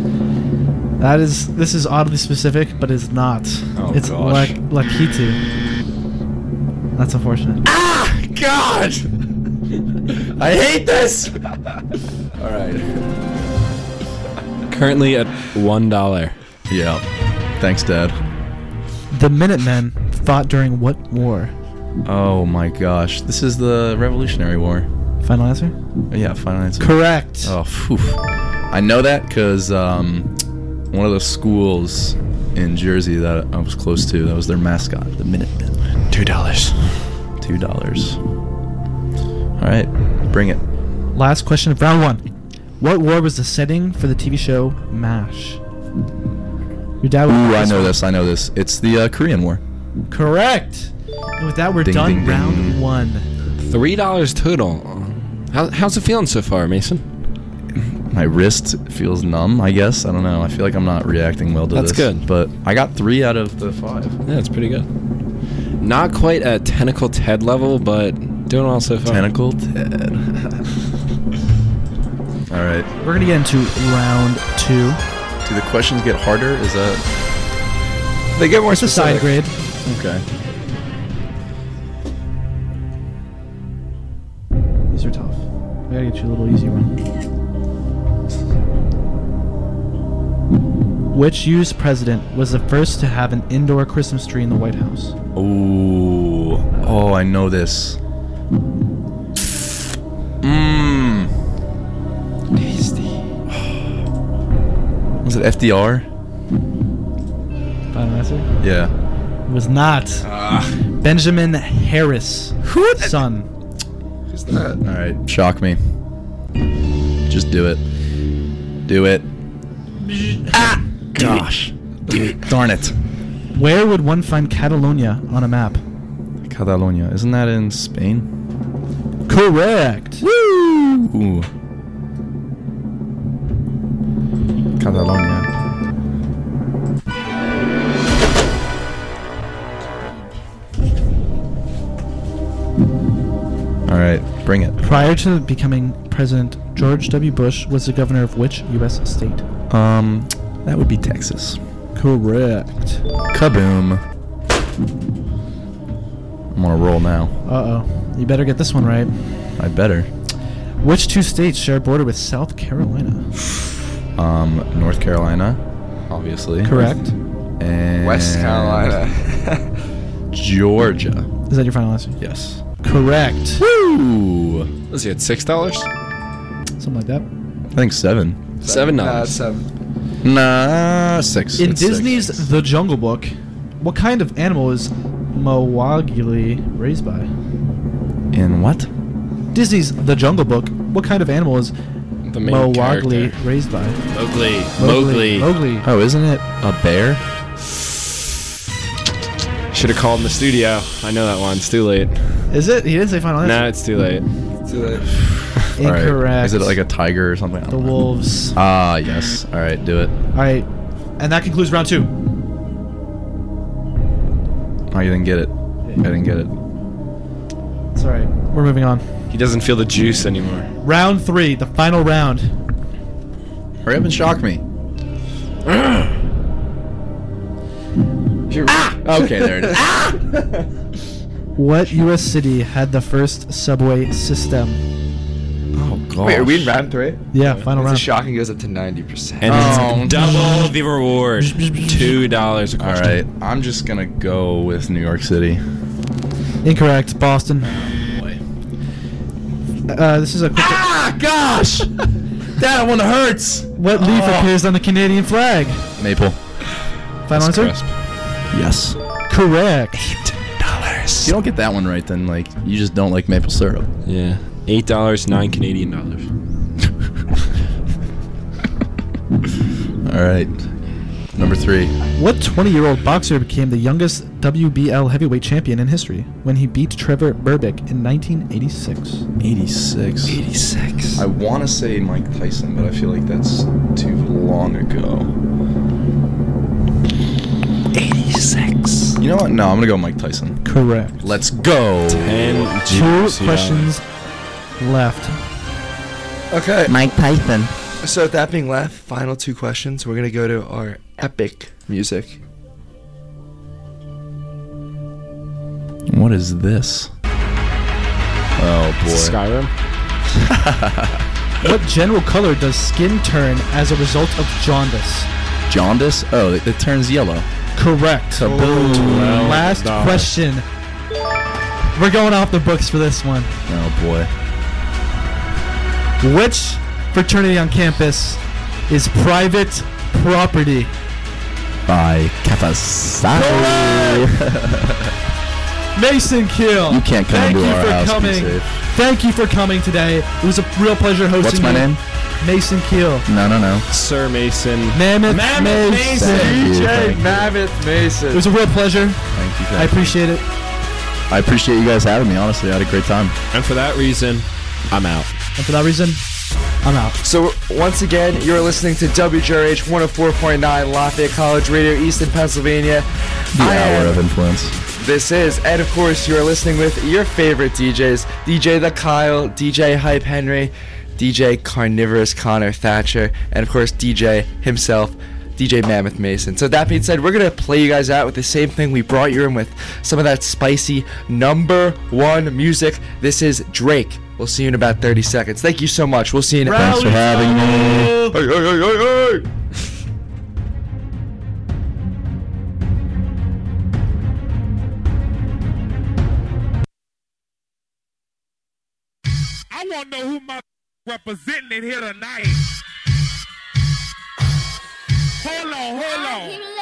This is oddly specific, but it's not. Oh, it's gosh. Lakitu. That's unfortunate. Ah! God! I hate this! Alright. Currently at $1. Yeah. Thanks, Dad. The Minutemen fought during what war? Oh my gosh. This is the Revolutionary War. Final answer? Yeah, final answer. Correct. Oh, phew. I know that because one of the schools in Jersey that I was close to, that was their mascot, the Minutemen. $2. $2. All right, bring it. Last question of round one. What war was the setting for the TV show MASH? Your dad would Ooh, I know this. It's the Korean War. Correct. And with that, we're Ding, done ding, ding. round one. $3 total. How's it feeling so far, Mason? My wrist feels numb, I guess. I don't know. I feel like I'm not reacting well to That's this. good. But I got 3 out of the 5. Yeah, it's pretty good. Not quite at Tentacle Ted level, but doing well so far. Tentacle Ted. All right. We're gonna get into round 2. Do the questions get harder? Is that... They get more It's a side grade. Okay. These are tough. I gotta get you a little easy one. Which U.S. president was the first to have an indoor Christmas tree in the White House? Ooh. Oh, I know this. Tasty. Was it FDR? Final answer? Yeah. It was not. Benjamin Harris. Son. Who's that? All right. Shock me. Just do it. Do it. Ah! Gosh. Darn it. Where would one find Catalonia on a map? Catalonia. Isn't that in Spain? Correct. Woo! Ooh. Catalonia. All right, bring it. Prior to becoming president, George W. Bush was the governor of which U.S. state? That would be Texas. Correct. Kaboom. I'm on a roll now. Uh-oh. You better get this one right. I better. Which 2 states share a border with South Carolina? North Carolina, obviously. Correct. And West Carolina. Georgia. Is that your final answer? Yes. Correct. Woo! Was it $6? Something like that. I think 7. $7. Nah, 7. Nah, 6. In It's Disney's 6. The Jungle Book, what kind of animal is Mowgli raised by? In what? Disney's The Jungle Book, what kind of animal is The main Mowgli character. raised by? Mowgli. Mowgli. Oh, isn't it a bear? Should have called in the studio. I know that one. It's too late. Is it? He didn't say final answer. No, it's too late. Too late. All right. Incorrect. Is it like a tiger or something? I The don't know. wolves. Ah, yes. All right, do it. All right. And that concludes round 2. Oh, you didn't get it. I didn't get it. It's all right. We're moving on. He doesn't feel the juice anymore. Round 3, the final round. Hurry up and shock me. Okay, there it is. What U.S. city had the first subway system? Oh, gosh. Wait, are we in round 3? Yeah, final It's round. a shocking goes up to 90%. And it's double the reward. $2 a All question. right, I'm just going to go with New York City. Incorrect. Boston. Boy. This is a quick. Gosh! That one hurts! What leaf appears on the Canadian flag? Maple. Final answer? Crisp. Yes. Correct. If you don't get that one right, then, like, you just don't like maple syrup. Yeah. $8, 9 Canadian dollars. All right. Number 3. What 20-year-old boxer became the youngest WBL heavyweight champion in history when he beat Trevor Berbick in 1986? 86. I want to say Mike Tyson, but I feel like that's too long ago. 86. You know what? No, I'm going to go Mike Tyson. Correct. Let's go. 10 2 juicy questions left. Okay. Mike Tyson. So with that being left, final 2 questions. We're going to go to our epic music. What is this? Oh, boy. Skyrim. What general color does skin turn as a result of jaundice? Jaundice? Oh, it turns yellow. Correct. Kaboom. Well Last done. question. We're going off the books for this one. Oh, boy. Which fraternity on campus is private property? By Kappa Psi. Mason Keel. You can't come Thank into you our for house. Be coming. safe. Thank you for coming today. It was a real pleasure hosting What's my you. name? Mason Keel. No. Sir Mason. Mammoth Thank Mason. you, thank you. Mammoth Mason. It was a real pleasure. Thank you. I appreciate it. I appreciate you guys having me. Honestly, I had a great time. And for that reason, I'm out. And for that reason, I'm out. So once again, you're listening to WJRH 104.9 Lafayette College Radio, Easton, Pennsylvania. The hour of influence. This is, and of course, you're listening with your favorite DJs, DJ The Kyle, DJ Hype Henry, DJ Carnivorous Connor Thatcher, and of course, DJ himself, DJ Mammoth Mason. So that being said, we're going to play you guys out with the same thing we brought you in with, some of that spicy #1 music. This is Drake. We'll see you in about 30 seconds. Thank you so much. We'll see you in. Thanks for having me. Hey, hey, hey, hey, hey. I want to know who my representing here tonight. Hold on.